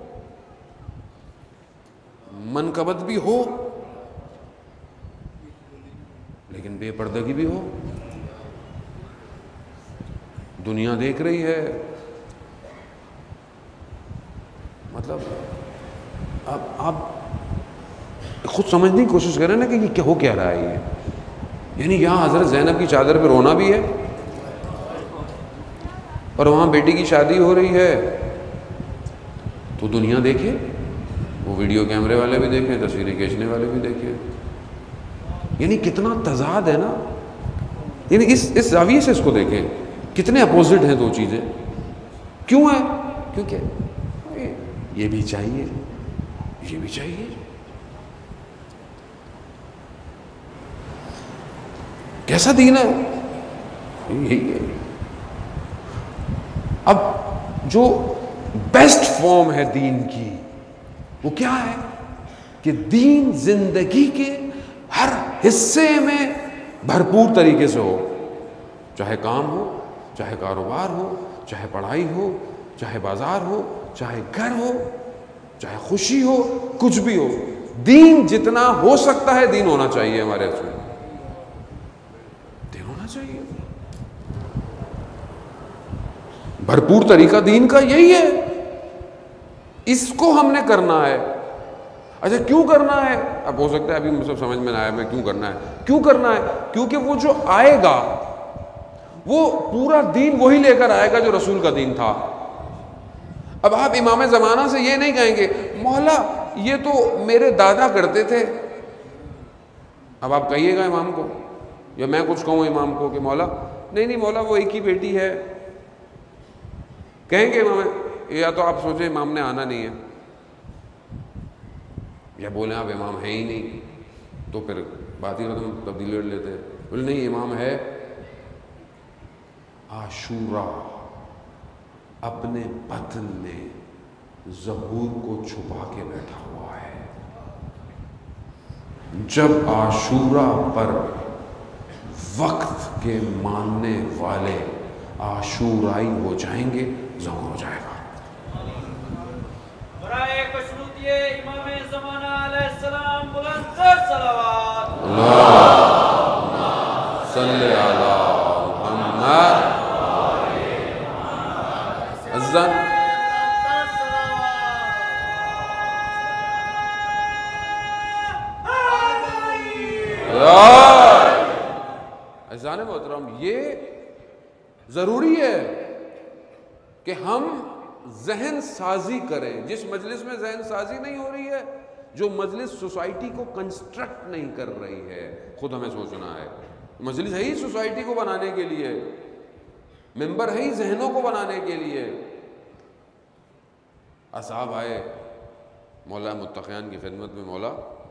S1: منقبت بھی ہو، لیکن بے پردگی بھی ہو. دنیا دیکھ رہی ہے، مطلب اب آپ خود سمجھنے کی کوشش کریں نا کہ یہ ہو کیا رہا ہے. یعنی یہاں حضرت زینب کی چادر پہ رونا بھی ہے اور وہاں بیٹی کی شادی ہو رہی ہے تو دنیا دیکھے، وہ ویڈیو کیمرے والے بھی دیکھیں، تصویریں کھینچنے والے بھی دیکھیں. یعنی کتنا تضاد ہے نا. یعنی اس زاویے سے اس کو دیکھیں، کتنے اپوزٹ ہیں دو چیزیں. کیوں ہے؟ کیونکہ یہ بھی چاہیے، یہ بھی چاہیے. کیسا دین ہے؟ یہی ہے. اب جو بیسٹ فارم ہے دین کی وہ کیا ہے کہ دین زندگی کے ہر حصے میں بھرپور طریقے سے ہو، چاہے کام ہو، چاہے کاروبار ہو، چاہے پڑھائی ہو، چاہے بازار ہو، چاہے گھر ہو، چاہے خوشی ہو، کچھ بھی ہو. دین جتنا ہو سکتا ہے دین ہونا چاہیے. ہمارے اس میں دین ہونا چاہیے. بھرپور طریقہ دین کا یہی ہے. اس کو ہم نے کرنا ہے. اچھا کیوں کرنا ہے؟ اب ہو سکتا ہے ابھی مجھے سمجھ میں نہ آیا میں کیوں کرنا ہے. کیوں کرنا ہے؟ کیونکہ وہ جو آئے گا وہ پورا دین وہی لے کر آئے گا جو رسول کا دین تھا. اب آپ امام زمانہ سے یہ نہیں کہیں گے مولا یہ تو میرے دادا کرتے تھے. اب آپ کہیے گا امام کو یا میں کچھ کہوں امام کو کہ مولا نہیں مولا وہ ایک ہی بیٹی ہے، کہیں گے امام. یا تو آپ سوچیں امام نے آنا نہیں ہے، یا بولیں آپ امام ہے ہی نہیں، تو پھر بات ہی ختم، تبدیلی کر لیتے ہیں. بولے نہیں امام ہے. عاشورہ اپنے بطن میں ظہور کو چھپا کے بیٹھا ہوا ہے. جب عاشورہ پر وقت کے ماننے والے عاشورائی ہو جائیں گے ظہور ہو جائے گا.
S2: برائے کشروطی امام زمانہ علیہ السلام بلند تر صلوات.
S1: اللہم صلی علی محمد. اذان اذان محترم یہ ضروری ہے کہ ہم ذہن سازی کریں. جس مجلس میں ذہن سازی نہیں ہو رہی ہے، جو مجلس سوسائٹی کو کنسٹرکٹ نہیں کر رہی ہے، خود ہمیں سوچنا ہے. مجلس ہے ہی سوسائٹی کو بنانے کے لیے، ممبر ہے ہی ذہنوں کو بنانے کے لیے. اصحاب آئے مولا متقیان کی خدمت میں، مولا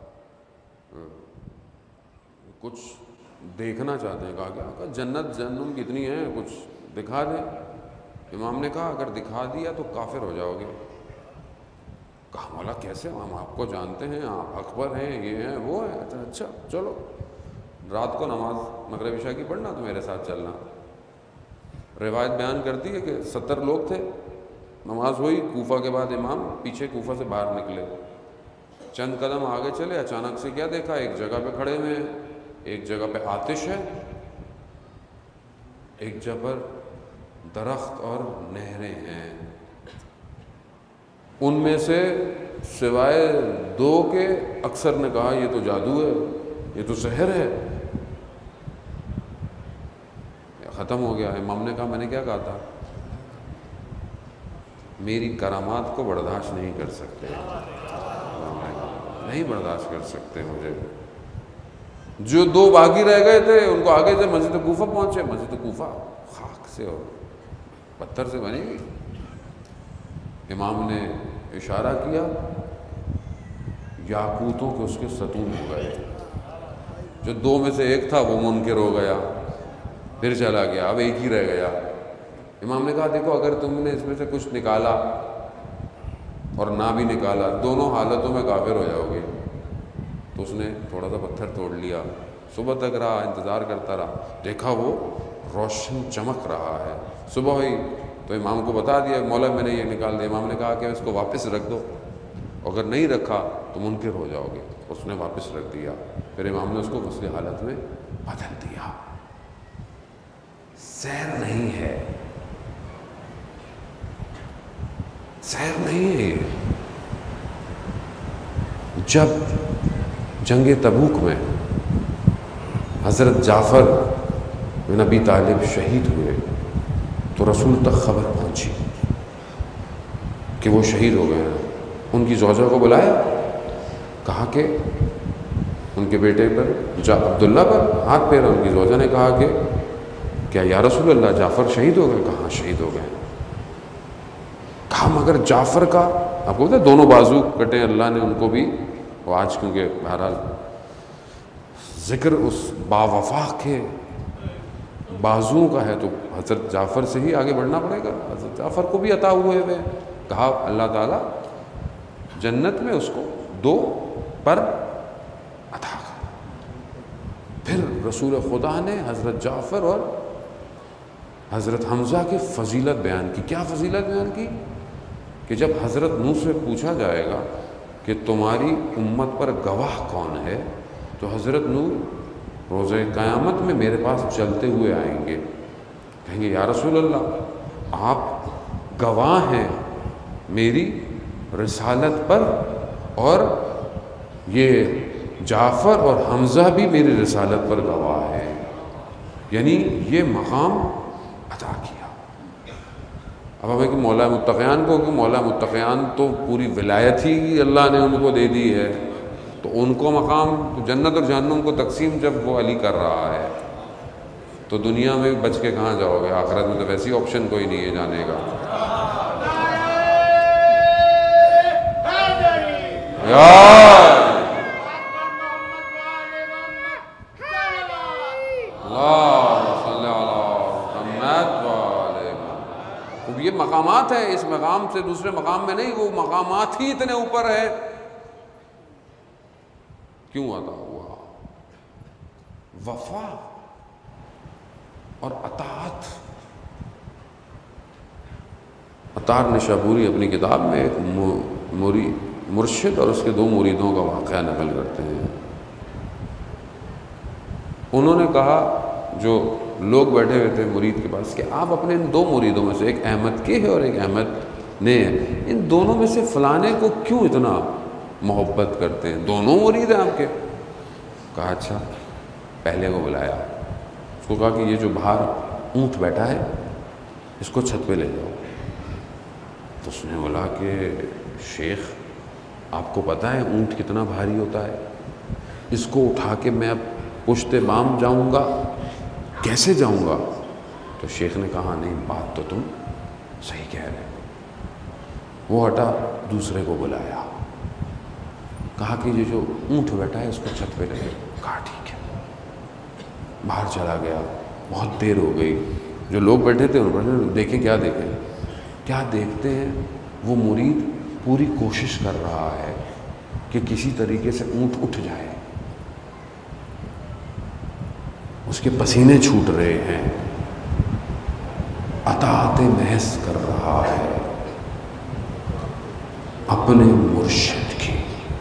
S1: کچھ دیکھنا چاہتے ہیں. کہا جنت جہنم کتنی ہیں کچھ دکھا دیں. امام نے کہا اگر دکھا دیا تو کافر ہو جاؤ گے. کہا مولا کیسے؟ ہم آپ کو جانتے ہیں، آپ اکبر ہیں، یہ ہیں وہ ہیں. اچھا چلو رات کو نماز مغرب عشاء کی پڑھنا تو میرے ساتھ چلنا. روایت بیان کرتی ہے کہ 70 لوگ تھے. نماز ہوئی، کوفہ کے بعد امام پیچھے کوفہ سے باہر نکلے، چند قدم آگے چلے، اچانک سے کیا دیکھا؟ ایک جگہ پہ کھڑے ہوئے ہیں، ایک جگہ پہ آتش ہے، ایک جگہ پر درخت اور نہریں ہیں. ان میں سے سوائے 2 کے اکثر نے کہا یہ تو جادو ہے، یہ تو سحر ہے. ختم ہو گیا. امام نے کہا میں نے کیا کہا تھا؟ میری کرامات کو برداشت نہیں کر سکتے، نہیں برداشت کر سکتے مجھے. جو 2 باقی رہ گئے تھے ان کو آگے سے مسجد کوفہ پہنچے. مسجد کوفہ خاک سے اور پتھر سے بنی گئی. امام نے اشارہ کیا، یاقوتوں کے اس کے ستون ہو گئے. جو 2 میں سے ایک تھا وہ منکر ہو گیا، پھر چلا گیا، اب ایک ہی رہ گیا. امام نے کہا دیکھو اگر تم نے اس میں سے کچھ نکالا اور نہ بھی نکالا، دونوں حالتوں میں کافر ہو جاؤ گے. تو اس نے تھوڑا سا پتھر توڑ لیا. صبح تک رہا، انتظار کرتا رہا، دیکھا وہ روشن چمک رہا ہے. صبح ہوئی تو امام کو بتا دیا مولا میں نے یہ نکال دیا. امام نے کہا کہ اس کو واپس رکھ دو، اگر نہیں رکھا تو منکر ہو جاؤ گے. اس نے واپس رکھ دیا. پھر امام نے اس کو غسل حالت میں بدل دیا. سحر نہیں ہے، سحر نہیں ہے. جب جنگ تبوک میں حضرت جعفر بن ابی طالب شہید ہوئے تو رسول تک خبر پہنچی کہ وہ شہید ہو گئے ہیں. ان کی زوجہ کو بلایا, کہا کہ ان کے بیٹے پر عبداللہ پر ہاتھ پھیرا. ان کی زوجہ نے کہا کہ کیا یا رسول اللہ جعفر شہید ہو گئے؟ کہاں شہید ہو گئے. کہا مگر جعفر کا, آپ کو پتہ ہے دونوں بازو کٹے اللہ نے ان کو بھی, وہ آج کیونکہ بہرحال ذکر اس باوفا کے بازوؤں کا ہے تو حضرت جعفر سے ہی آگے بڑھنا پڑے گا. حضرت جعفر کو بھی عطا ہوئے ہوئے. کہا اللہ تعالیٰ جنت میں اس کو 2 پر عطا کر. پھر رسول خدا نے حضرت جعفر اور حضرت حمزہ کی فضیلت بیان کی. کیا فضیلت بیان کی؟ کہ جب حضرت نوح سے پوچھا جائے گا کہ تمہاری امت پر گواہ کون ہے, تو حضرت نوح روز قیامت میں میرے پاس چلتے ہوئے آئیں گے, کہیں گے یا رسول اللہ آپ گواہ ہیں میری رسالت پر, اور یہ جعفر اور حمزہ بھی میری رسالت پر گواہ ہیں. یعنی یہ مقام عطا کیا. اب ہمیں کہ مولا متقیان کو, کہ مولا متقیان تو پوری ولایت ہی اللہ نے ان کو دے دی ہے, تو ان کو مقام جنت اور جہنم کو تقسیم جب وہ علی کر رہا ہے تو دنیا میں بچ کے کہاں جاؤ گے؟ آخرت میں تو ویسی آپشن کوئی نہیں ہے جانے کا. یہ مقامات ہیں, اس مقام سے دوسرے مقام میں نہیں, وہ مقامات ہی اتنے اوپر ہے. کیوں عطا ہوا؟ وفا اور اطاعت. عطار نشابوری اپنی کتاب میں ایک مرشد اور اس کے 2 مریدوں کا واقعہ نقل کرتے ہیں. انہوں نے کہا, جو لوگ بیٹھے ہوئے تھے مرید کے پاس, کہ آپ اپنے ان 2 مریدوں میں سے, ایک احمد کے ہے اور ایک احمد نے ہے, ان دونوں میں سے فلانے کو کیوں اتنا محبت کرتے ہیں؟ دونوں مرید ہیں آپ کے. کہا اچھا. پہلے کو بلایا, اس کو کہا کہ یہ جو باہر اونٹ بیٹھا ہے اس کو چھت پہ لے جاؤ. تو اس نے بولا کہ شیخ آپ کو پتہ ہے اونٹ کتنا بھاری ہوتا ہے, اس کو اٹھا کے میں اب پشت بام جاؤں گا, کیسے جاؤں گا؟ تو شیخ نے کہا نہیں, بات تو تم صحیح کہہ رہے. وہ ہٹا, دوسرے کو بلایا, کہا کہ یہ جو اونٹ بیٹھا ہے اس کو چھت پہ لے جاؤ. کہا ٹھیک ہے. باہر چلا گیا, بہت دیر ہو گئی. جو لوگ بیٹھے تھے انہوں نے دیکھیں, کیا دیکھیں؟ کیا دیکھتے ہیں؟ وہ مرید پوری کوشش کر رہا ہے کہ کسی طریقے سے اونٹ اٹھ جائے. اس کے پسینے چھوٹ رہے ہیں, اطاعت محض کر رہا ہے اپنے مرشد کی,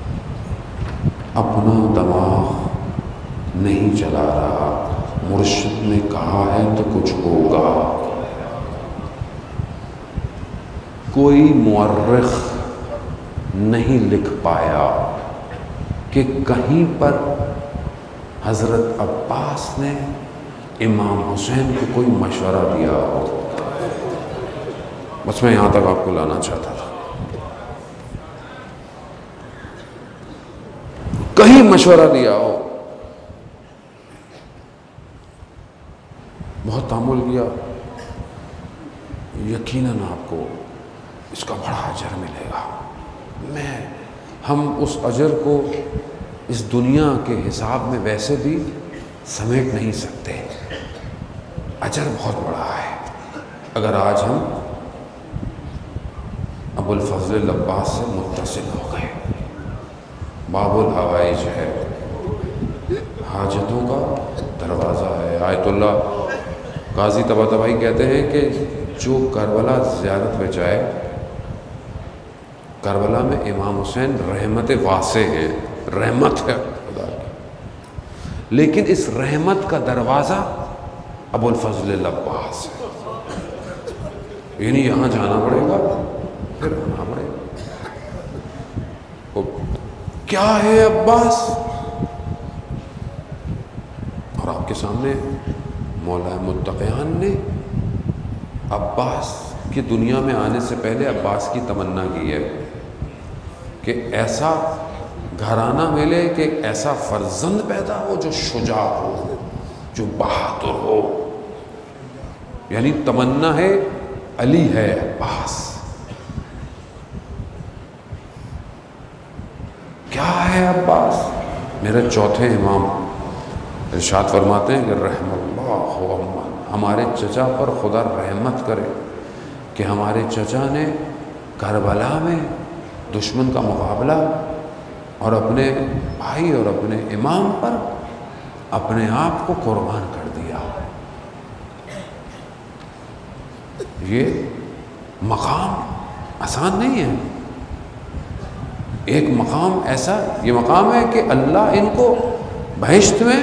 S1: اپنا دماغ نہیں چلا رہا. مرشد نے کہا ہے تو کچھ ہوگا. کوئی مورخ نہیں لکھ پایا کہ کہیں پر حضرت عباس نے امام حسین کو کوئی مشورہ دیا ہو. بس میں یہاں تک آپ کو لانا چاہتا تھا. کہیں مشورہ دیا ہو. بہت تامل کیا, یقیناً آپ کو اس کا بڑا اجر ملے گا. ہم اس اجر کو اس دنیا کے حساب میں ویسے بھی سمیٹ نہیں سکتے. اجر بہت بڑا ہے. اگر آج ہم ابو الفضل العباس سے متصل ہو گئے, باب الحوائج ہے, حاجتوں کا دروازہ ہے. آیت اللہ قاضی طباطبائی کہتے ہیں کہ جو کربلا زیارت پہ جائے, کربلا میں امام حسین رحمت واسع ہیں, رحمت ہے خدا کی, لیکن اس رحمت کا دروازہ ابو الفضل العباس ہے. یعنی یہاں جانا پڑے گا, پھر آنا پڑے گا. کیا ہے عباس؟ اور آپ کے سامنے مولا متقیان نے عباس کی دنیا میں آنے سے پہلے عباس کی تمنا کی ہے کہ ایسا گھرانہ ملے کہ ایسا فرزند پیدا ہو جو شجاع ہو، جو بہادر ہو. یعنی تمنا ہے علی ہے عباس. کیا ہے عباس؟ میرے چوتھے امام ارشاد فرماتے ہیں کہ رحم اللہ عمان، ہمارے چچا پر خدا رحمت کرے کہ ہمارے چچا نے کربلا میں دشمن کا مقابلہ اور اپنے بھائی اور اپنے امام پر اپنے آپ کو قربان کر دیا. یہ مقام آسان نہیں ہے. ایک مقام ایسا یہ مقام ہے کہ اللہ ان کو بہشت میں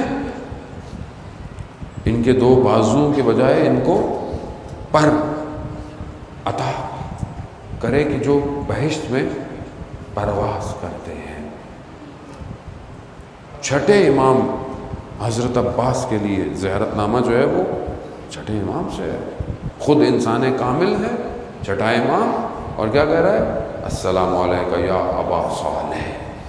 S1: ان کے 2 بازوؤں کے بجائے ان کو پر عطا کرے کہ جو بہشت میں پرواز کرتے ہیں. چھٹے امام حضرت عباس کے لیے زیارت نامہ جو ہے وہ چھٹے امام سے ہے. خود انسان کامل ہے چھٹا امام، اور کیا کہہ رہا ہے؟ السلام علیکہ یا ابا صالح.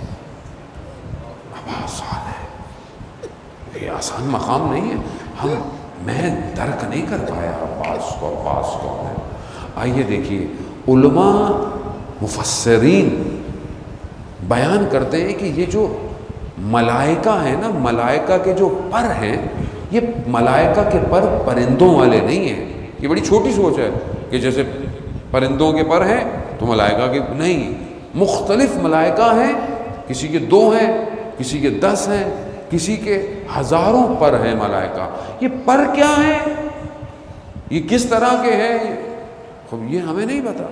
S1: ابا صالح یہ آسان مقام نہیں ہے. میں درک نہیں کر پایا عباس کون ہے. آئیے دیکھیے، علماء مفسرین بیان کرتے ہیں کہ یہ جو ملائکہ ہیں نا، ملائکہ کے جو پر ہیں، یہ ملائکہ کے پر پرندوں والے نہیں ہیں. یہ بڑی چھوٹی سوچ ہے کہ جیسے پرندوں کے پر ہیں تو ملائکہ کے نہیں. مختلف ملائکہ ہیں، کسی کے 2 ہیں، کسی کے 10 ہیں، کسی کے ہزاروں پر ہیں ملائکہ. یہ پر کیا ہیں، یہ کس طرح کے ہیں، یہ ہمیں نہیں پتا.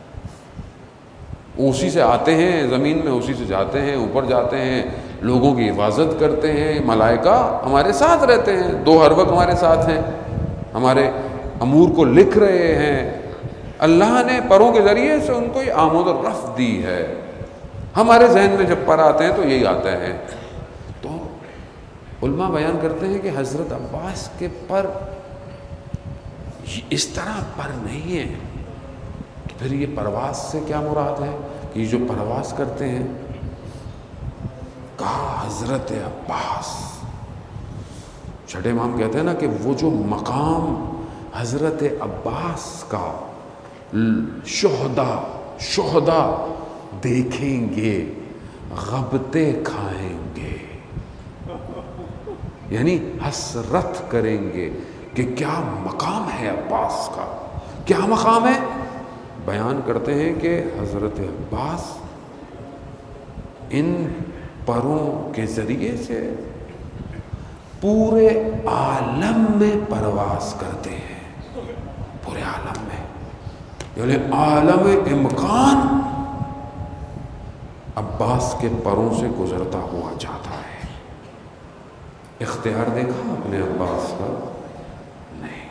S1: اسی سے آتے ہیں زمین میں، اسی سے جاتے ہیں، اوپر جاتے ہیں، لوگوں کی حفاظت کرتے ہیں. ملائکہ ہمارے ساتھ رہتے ہیں، 2 ہر وقت ہمارے ساتھ ہیں، ہمارے امور کو لکھ رہے ہیں. اللہ نے پروں کے ذریعے سے ان کو یہ آمد و رفت دی ہے. ہمارے ذہن میں جب پر آتے ہیں تو یہی آتا ہے. تو علماء بیان کرتے ہیں کہ حضرت عباس کے پر اس طرح پر نہیں ہے. تو پھر یہ پرواز سے کیا مراد ہے کہ یہ جو پرواز کرتے ہیں؟ کہا حضرت عباس. چھٹے امام کہتے ہیں نا کہ وہ جو مقام حضرت عباس کا شہداء دیکھیں گے، غبطے کھائیں گے، یعنی حسرت کریں گے کہ کیا مقام ہے عباس کا. کیا مقام ہے؟ بیان کرتے ہیں کہ حضرت عباس ان پروں کے ذریعے سے پورے عالم میں پرواز کرتے ہیں. پورے عالم میں، یعنی عالم امکان عباس کے پروں سے گزرتا ہوا جاتا ہے. اختیار دیکھا اپنے عباس کا؟ نہیں.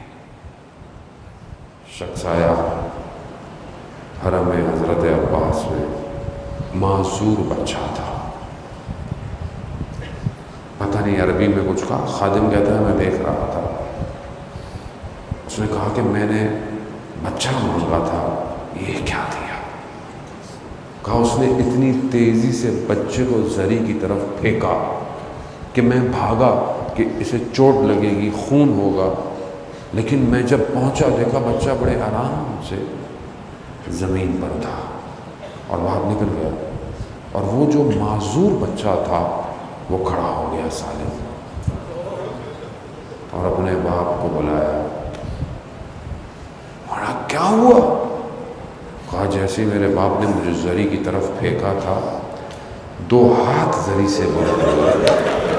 S1: شخص آیا حرم حضرت عباس میں، معذور بچہ تھا، پتہ نہیں عربی میں کچھ کہا. خادم کہتا ہے میں دیکھ رہا تھا. اس نے کہا کہ میں نے بچہ مانگا تھا، یہ کیا دیا؟ کہا اس نے اتنی تیزی سے بچے کو زری کی طرف پھینکا کہ میں بھاگا کہ اسے چوٹ لگے گی، خون ہوگا. لیکن میں جب پہنچا دیکھا بچہ بڑے آرام سے زمین پر تھا اور باہر نکل گیا. اور وہ جو معذور بچہ تھا وہ کھڑا ہو گیا سالم، اور اپنے باپ کو بلایا. اور کیا ہوا؟ کہا جیسے میرے باپ نے مجھے زری کی طرف پھینکا تھا، 2 ہاتھ زری سے بڑھ گئے.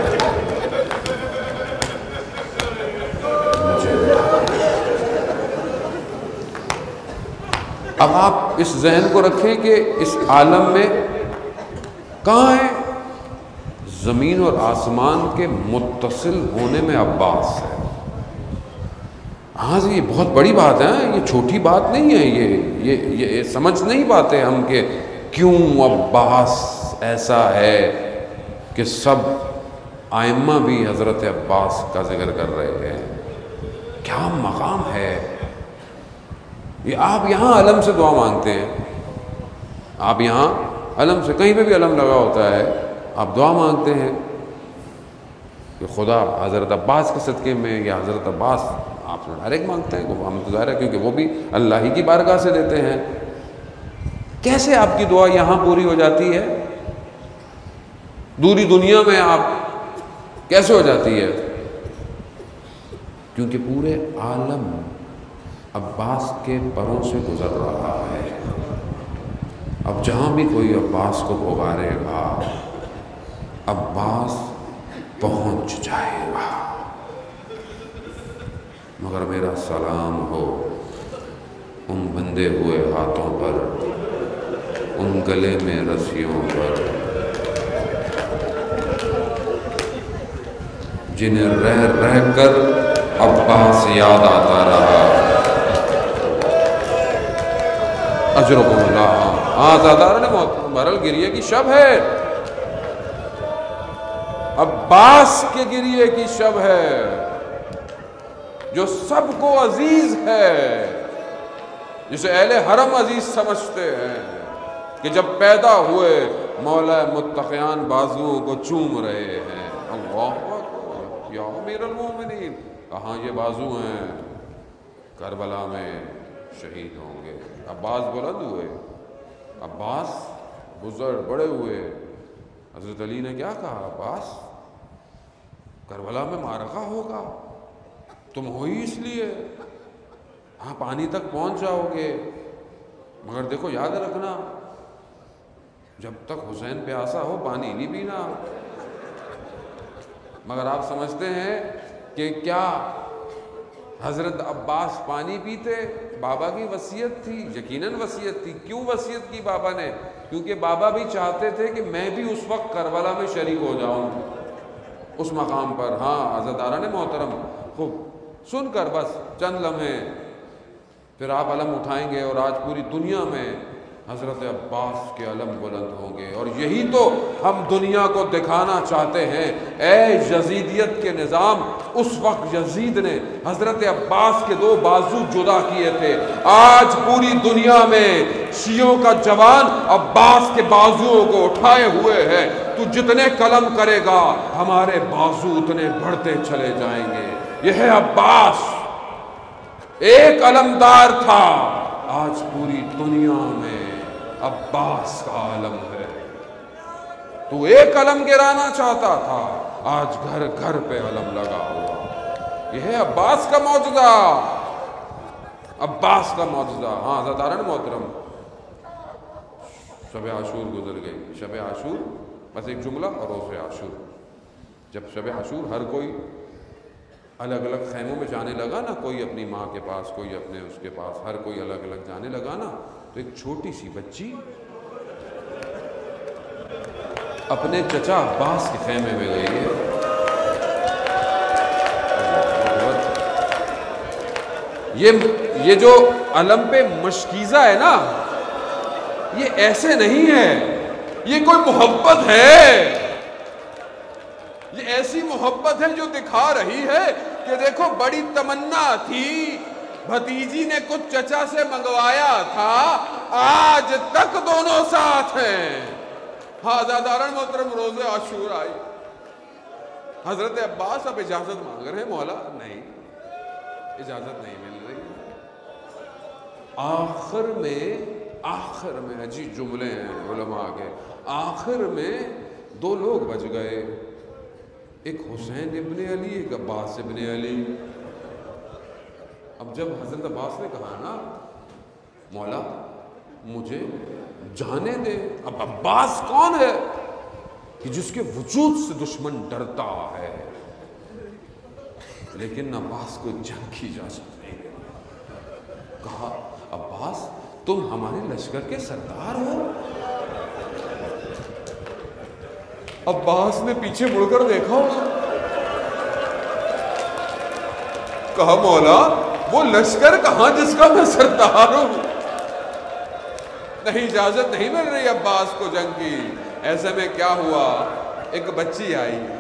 S1: اب آپ اس ذہن کو رکھیں کہ اس عالم میں کہاں ہے؟ زمین اور آسمان کے متصل ہونے میں عباس ہے. ہاں جی، یہ بہت بڑی بات ہے، یہ چھوٹی بات نہیں ہے. یہ سمجھ نہیں پاتے ہم کہ کیوں عباس ایسا ہے کہ سب آئمہ بھی حضرت عباس کا ذکر کر رہے ہیں. کیا مقام ہے یہ. آپ یہاں علم سے دعا مانگتے ہیں, آپ یہاں علم سے, کہیں پہ بھی علم لگا ہوتا ہے, آپ دعا مانگتے ہیں کہ خدا حضرت عباس کے صدقے میں, یا حضرت عباس آپ سے ڈائریکٹ مانگتے ہیں. ہم تو ظاہر ہے کیونکہ وہ بھی اللہ ہی کی بارگاہ سے دیتے ہیں. کیسے آپ کی دعا یہاں پوری ہو جاتی ہے, دوری دنیا میں آپ کیسے ہو جاتی ہے؟ کیونکہ پورے عالم عباس کے پروں سے گزر رہا ہے. اب جہاں بھی کوئی عباس کو پکارے گا, عباس پہنچ جائے گا. مگر میرا سلام ہو ان بندے ہوئے ہاتھوں پر, ان گلے میں رسیوں پر, جنہیں رہ رہ کر عباس یاد آتا رہا. اجرکم اللہ. آزادار نے برل گریے کی شب ہے, عباس کے گریے کی شب ہے, جو سب کو عزیز ہے, جسے اہل حرم عزیز سمجھتے ہیں, کہ جب پیدا ہوئے مولا متقیان بازوؤں کو چوم رہے ہیں. اللہ اکبر یا امیر المومنین, کہاں یہ بازو ہیں, کربلا میں شہید ہوں گے. عباس بلند ہوئے, عباس بزرگ بڑے ہوئے. حضرت علی نے کیا کہا, عباس کربلا میں معرکہ ہوگا, تم ہوئی اس لیے, ہاں پانی تک پہنچ جاؤ گے, مگر دیکھو یاد رکھنا جب تک حسین پیاسا ہو پانی نہیں پینا. مگر آپ سمجھتے ہیں کہ کیا حضرت عباس پانی پیتے؟ بابا کی وصیت تھی, یقیناً وصیت تھی. کیوں وصیت کی بابا نے؟ کیونکہ بابا بھی چاہتے تھے کہ میں بھی اس وقت کربلا میں شریک ہو جاؤں, اس مقام پر. ہاں عزاداران محترم خوب سن کر بس چند لمحے پھر آپ علم اٹھائیں گے, اور آج پوری دنیا میں حضرت عباس کے علم بلند ہوں گے. اور یہی تو ہم دنیا کو دکھانا چاہتے ہیں. اے یزیدیت کے نظام, اس وقت یزید نے حضرت عباس کے 2 بازو جدا کیے تھے. آج پوری دنیا میں شیعوں کا جوان عباس کے بازوؤں کو اٹھائے ہوئے ہے. تو جتنے قلم کرے گا ہمارے بازو اتنے بڑھتے چلے جائیں گے. یہ ہے عباس, ایک علمدار تھا, آج پوری دنیا میں عباس کا علم ہے. تو ایک علم گرانا چاہتا تھا, آج گھر گھر پہ علم لگا ہوا. یہ ہے عباس کا معجزہ, عباس کا معجزہ. ہاں عزاداران محترم, شب عاشور گزر گئی. شب عاشور بس ایک جملہ, اور روز عاشور. جب شب عاشور ہر کوئی الگ الگ خیموں میں جانے لگا نا, کوئی اپنی ماں کے پاس, کوئی اپنے اس کے پاس, ہر کوئی الگ الگ جانے لگا نا, تو ایک چھوٹی سی بچی اپنے چچا عباس کے خیمے میں گئی ہے. یہ جو علم پہ مشکیزہ ہے نا, یہ ایسے نہیں ہے, یہ کوئی محبت ہے. یہ ایسی محبت ہے جو دکھا رہی ہے کہ دیکھو بڑی تمنا تھی, بھتیجی نے کچھ چچا سے منگوایا تھا, آج تک دونوں ساتھ ہیں. ہاں عزاداران محترم, روز عاشور آئی. حضرت عباس اب اجازت مانگ رہے ہیں, مولا نہیں, اجازت نہیں مل رہی. آخر میں عجیب جملے ہیں علماء کے, آخر میں 2 لوگ بچ گئے, ایک حسین ابن علی, ایک عباس ابن علی. اب جب حضرت عباس نے کہا نا مولا مجھے جانے دے, اب عباس کون ہے کہ جس کے وجود سے دشمن ڈرتا ہے, لیکن عباس کو جنگ کی اجازت نہیں. کہا عباس تم ہمارے لشکر کے سردار ہو. عباس نے پیچھے مڑ کر دیکھا, کہا مولا وہ لشکر کہاں جس کا میں سردار ہوں. نہیں, اجازت نہیں مل رہی عباس کو جنگ کی. ایسے میں کیا ہوا, ایک بچی آئی,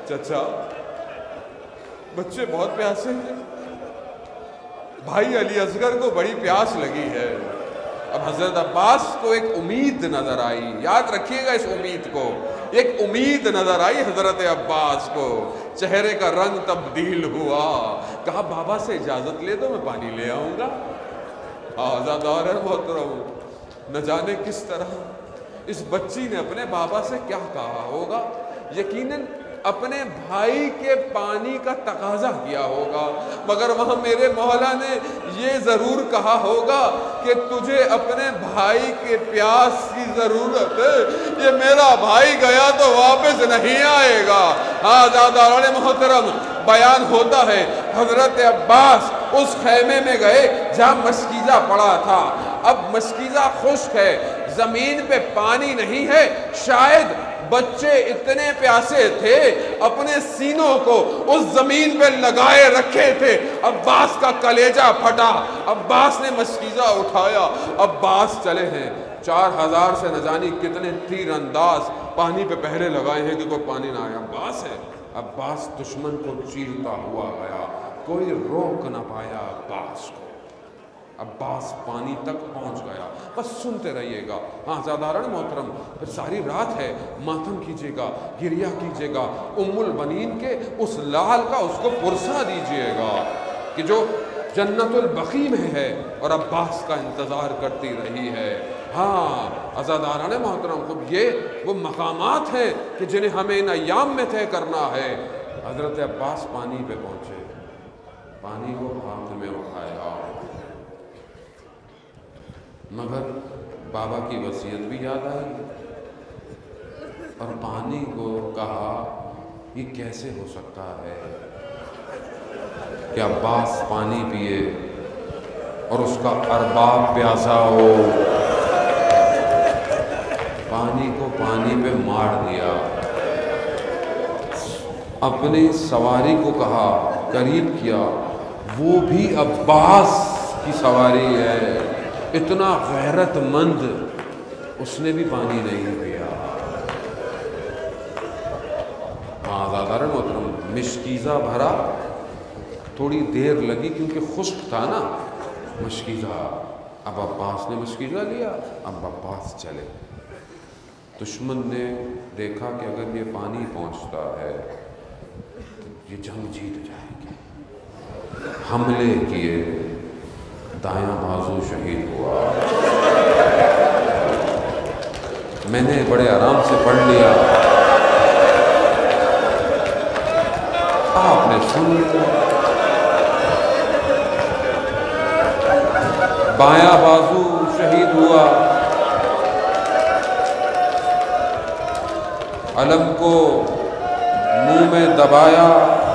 S1: چچا بچے بہت پیاسے ہیں، بھائی علی اصغر کو بڑی پیاس لگی ہے۔ اب حضرت عباس کو ایک امید نظر آئی، یاد رکھیے گا اس امید کو، ایک امید نظر آئی حضرت عباس کو، چہرے کا رنگ تبدیل ہوا، کہا بابا سے اجازت لے دو میں پانی لے آؤں گا۔ آزادار محترم، نہ جانے کس طرح اس بچی نے اپنے بابا سے کیا کہا ہوگا، یقیناً اپنے بھائی کے پانی کا تقاضا کیا ہوگا، مگر وہاں میرے مولا نے یہ ضرور کہا ہوگا کہ تجھے اپنے بھائی کے پیاس کی ضرورت ہے، یہ میرا بھائی گیا تو واپس نہیں آئے گا۔ آزادار محترم، بیان ہوتا ہے حضرت عباس اس خیمے میں گئے جہاں مشکیزہ پڑا تھا۔ اب مشکیزہ خشک ہے، زمین پہ پانی نہیں ہے، شاید بچے اتنے پیاسے تھے اپنے سینوں کو اس زمین پہ لگائے رکھے تھے۔ عباس کا کلیجہ پھٹا، عباس نے مشکیزہ اٹھایا، عباس چلے ہیں 4000 سے نہ جانی کتنے تیر انداز پانی پہ پہرے لگائے ہیں کہ کوئی پانی نہ آئے۔ عباس ہے، عباس دشمن کو چیرتا ہوا گیا، کوئی روک نہ پایا عباس کو۔ عباس پانی تک پہنچ گیا، بس سنتے رہیے گا۔ ہاں زاداران محترم، پھر ساری رات ہے، ماتم کیجئے گا، گریہ کیجئے گا، ام البنین کے اس لال کا اس کو پرسا دیجئے گا کہ جو جنت البقیع میں ہے اور عباس کا انتظار کرتی رہی ہے۔ ہاں عزاداران محترم، خب یہ وہ مقامات ہیں کہ جنہیں ہمیں ان ایام میں طے کرنا ہے۔ حضرت عباس پانی پہ پہنچے، پانی کو ہاتھ میں اٹھایا، مگر بابا کی وصیت بھی یاد آئی اور پانی کو کہا یہ کیسے ہو سکتا ہے کہ عباس پانی پیے اور اس کا ارباب پیاسا ہو۔ پانی کو پانی پہ مار دیا، اپنی سواری کو کہا، قریب کیا، وہ بھی عباس کی سواری ہے، اتنا غیرت مند، اس نے بھی پانی نہیں پیا۔ آزادار محترم، مشکیزہ بھرا، تھوڑی دیر لگی کیونکہ خشک تھا نا مشکیزہ۔ اب عباس نے مشکیزہ لیا، اب عباس چلے۔ دشمن نے دیکھا کہ اگر یہ پانی پہنچتا ہے تو یہ جنگ جیت جائے گی، حملے کیے، دایاں بازو شہید ہوا۔ میں نے بڑے آرام سے پڑھ لیا، آپ نے سن لیا۔ بایاں بازو شہید ہوا، علم کو منہ میں دبایا،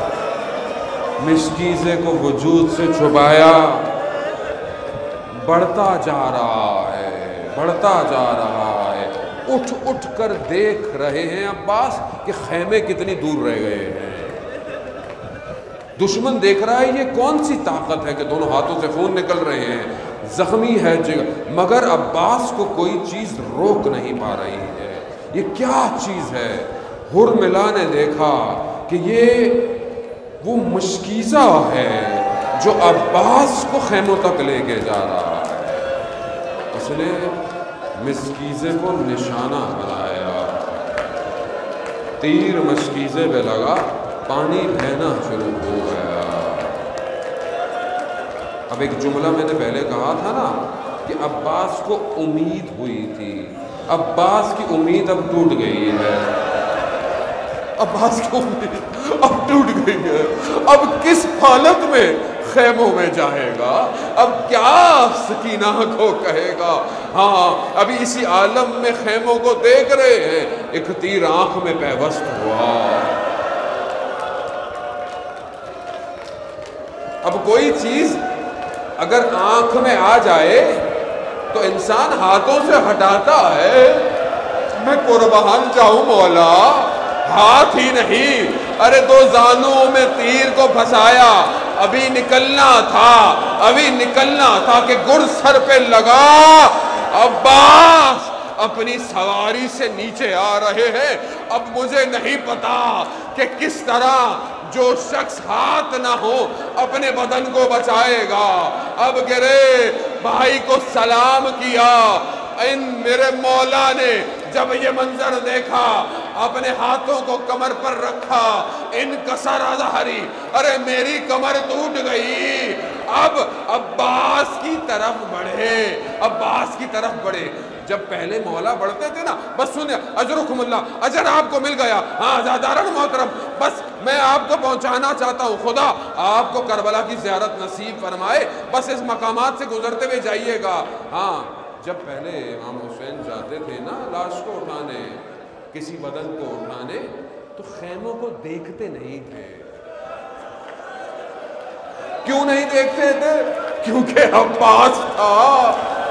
S1: مشکیزے کو وجود سے چھپایا، بڑھتا جا رہا ہے، بڑھتا جا رہا ہے۔ اٹھ اٹھ کر دیکھ رہے ہیں عباس کہ خیمے کتنی دور رہ گئے ہیں۔ دشمن دیکھ رہا ہے یہ کون سی طاقت ہے کہ دونوں ہاتھوں سے خون نکل رہے ہیں، زخمی ہے جگر، مگر عباس کو کوئی چیز روک نہیں پا رہی ہے۔ یہ کیا چیز ہے؟ ہرملا نے دیکھا کہ یہ وہ مشکیزہ ہے جو عباس کو خیموں تک لے کے جا رہا ہے۔ اس نے مشکیزے کو نشانہ بنایا، تیر مشکیزے پہ لگا، پانی بہنا شروع ہو گیا۔ اب ایک جملہ میں نے پہلے کہا تھا نا کہ عباس کو امید ہوئی تھی، عباس کی امید اب ٹوٹ گئی ہے، عباس کی امید اب ٹوٹ گئی ہے۔ اب کس حالت میں خیموں میں جائے گا؟ اب کیا سکینہ کو کہے گا؟ ہاں ابھی اسی عالم میں خیموں کو دیکھ رہے ہیں، ایک تیر آنکھ میں پیوست ہوا۔ اب کوئی چیز اگر آنکھ میں آ جائے تو انسان ہاتھوں سے ہٹاتا ہے۔ میں قربان جاؤں مولا، ہاتھ ہی نہیں، ارے دو زانوں میں تیر کو پھنسایا، ابھی نکلنا تھا، ابھی نکلنا تھا کہ گر سر پہ لگا۔ عباس اپنی سواری سے نیچے آ رہے ہیں. اب مجھے نہیں پتا کہ کس طرح جو شخص ہاتھ نہ ہو اپنے بدن کو بچائے گا. اب گرے بھائی کو سلام کیا. میرے مولا نے جب یہ منظر دیکھا اپنے ہاتھوں کو کمر پر رکھا. ان کسر ظہری، ارے میری کمر ٹوٹ گئی. اب عباس کی طرف بڑھے، عباس کی طرف بڑھے. جب پہلے مولا بڑھتے تھے نا، بس سنیں اجرکم اللہ، اجر آپ کو مل گیا. ہاں زادارن محترم، بس میں آپ کو پہنچانا چاہتا ہوں، خدا آپ کو کربلا کی زیارت نصیب فرمائے. بس اس مقامات سے گزرتے ہوئے جائیے گا. ہاں جب پہلے امام حسین جاتے تھے نا لاش کو اٹھانے، کسی بدن کو اٹھانے، تو خیموں کو دیکھتے نہیں تھے. کیوں نہیں دیکھتے تھے؟ کیونکہ عباس تھا.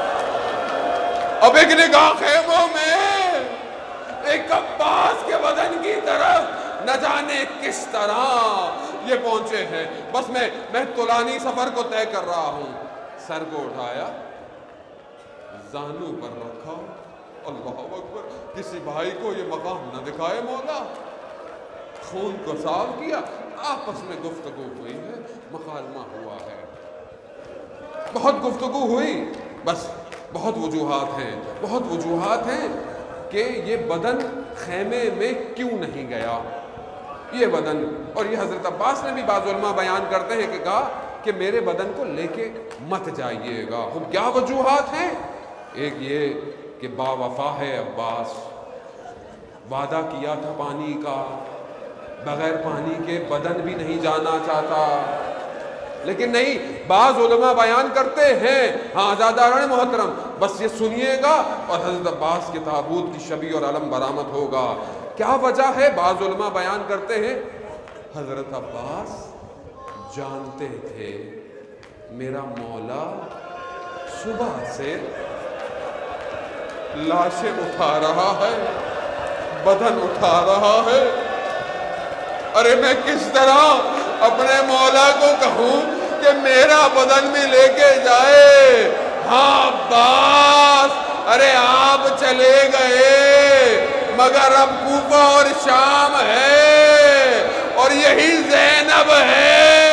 S1: اب ایک نگاہ خیموں میں ایک عباس کے بدن کی طرف، نہ جانے کس طرح یہ پہنچے ہیں. بس میں طولانی سفر کو طے کر رہا ہوں. سر کو اٹھایا، زانو پر رکھا. اللہ اکبر، کسی بھائی کو یہ مقام نہ دکھائے مولا. خون کو صاف کیا، آپس میں گفتگو ہوئی ہے، مکالمہ ہوا ہے، بہت گفتگو ہوئی. بس بہت وجوہات ہیں کہ یہ بدن خیمے میں کیوں نہیں گیا. یہ بدن، اور یہ حضرت عباس نے بھی بعض علماء بیان کرتے ہیں کہ کہا کہ میرے بدن کو لے کے مت جائیے گا. کیا وجوہات ہیں؟ ایک یہ کہ با وفا ہے عباس، وعدہ کیا تھا پانی کا، بغیر پانی کے بدن بھی نہیں جانا چاہتا. لیکن نہیں، بعض علماء بیان کرتے ہیں، ہاں زاداران محترم بس یہ سنیے گا، اور حضرت عباس کے تابوت کی شبیہ اور علم برآمد ہوگا. کیا وجہ ہے؟ بعض علماء بیان کرتے ہیں حضرت عباس جانتے تھے میرا مولا صبح سے لاشیں اٹھا رہا ہے، بدن اٹھا رہا ہے. ارے میں کس طرح اپنے مولا کو کہوں کہ میرا بدن بھی لے کے جائے. ہاں عباس، ارے آپ چلے گئے مگر اب کوفہ اور شام ہے، اور یہی زینب ہے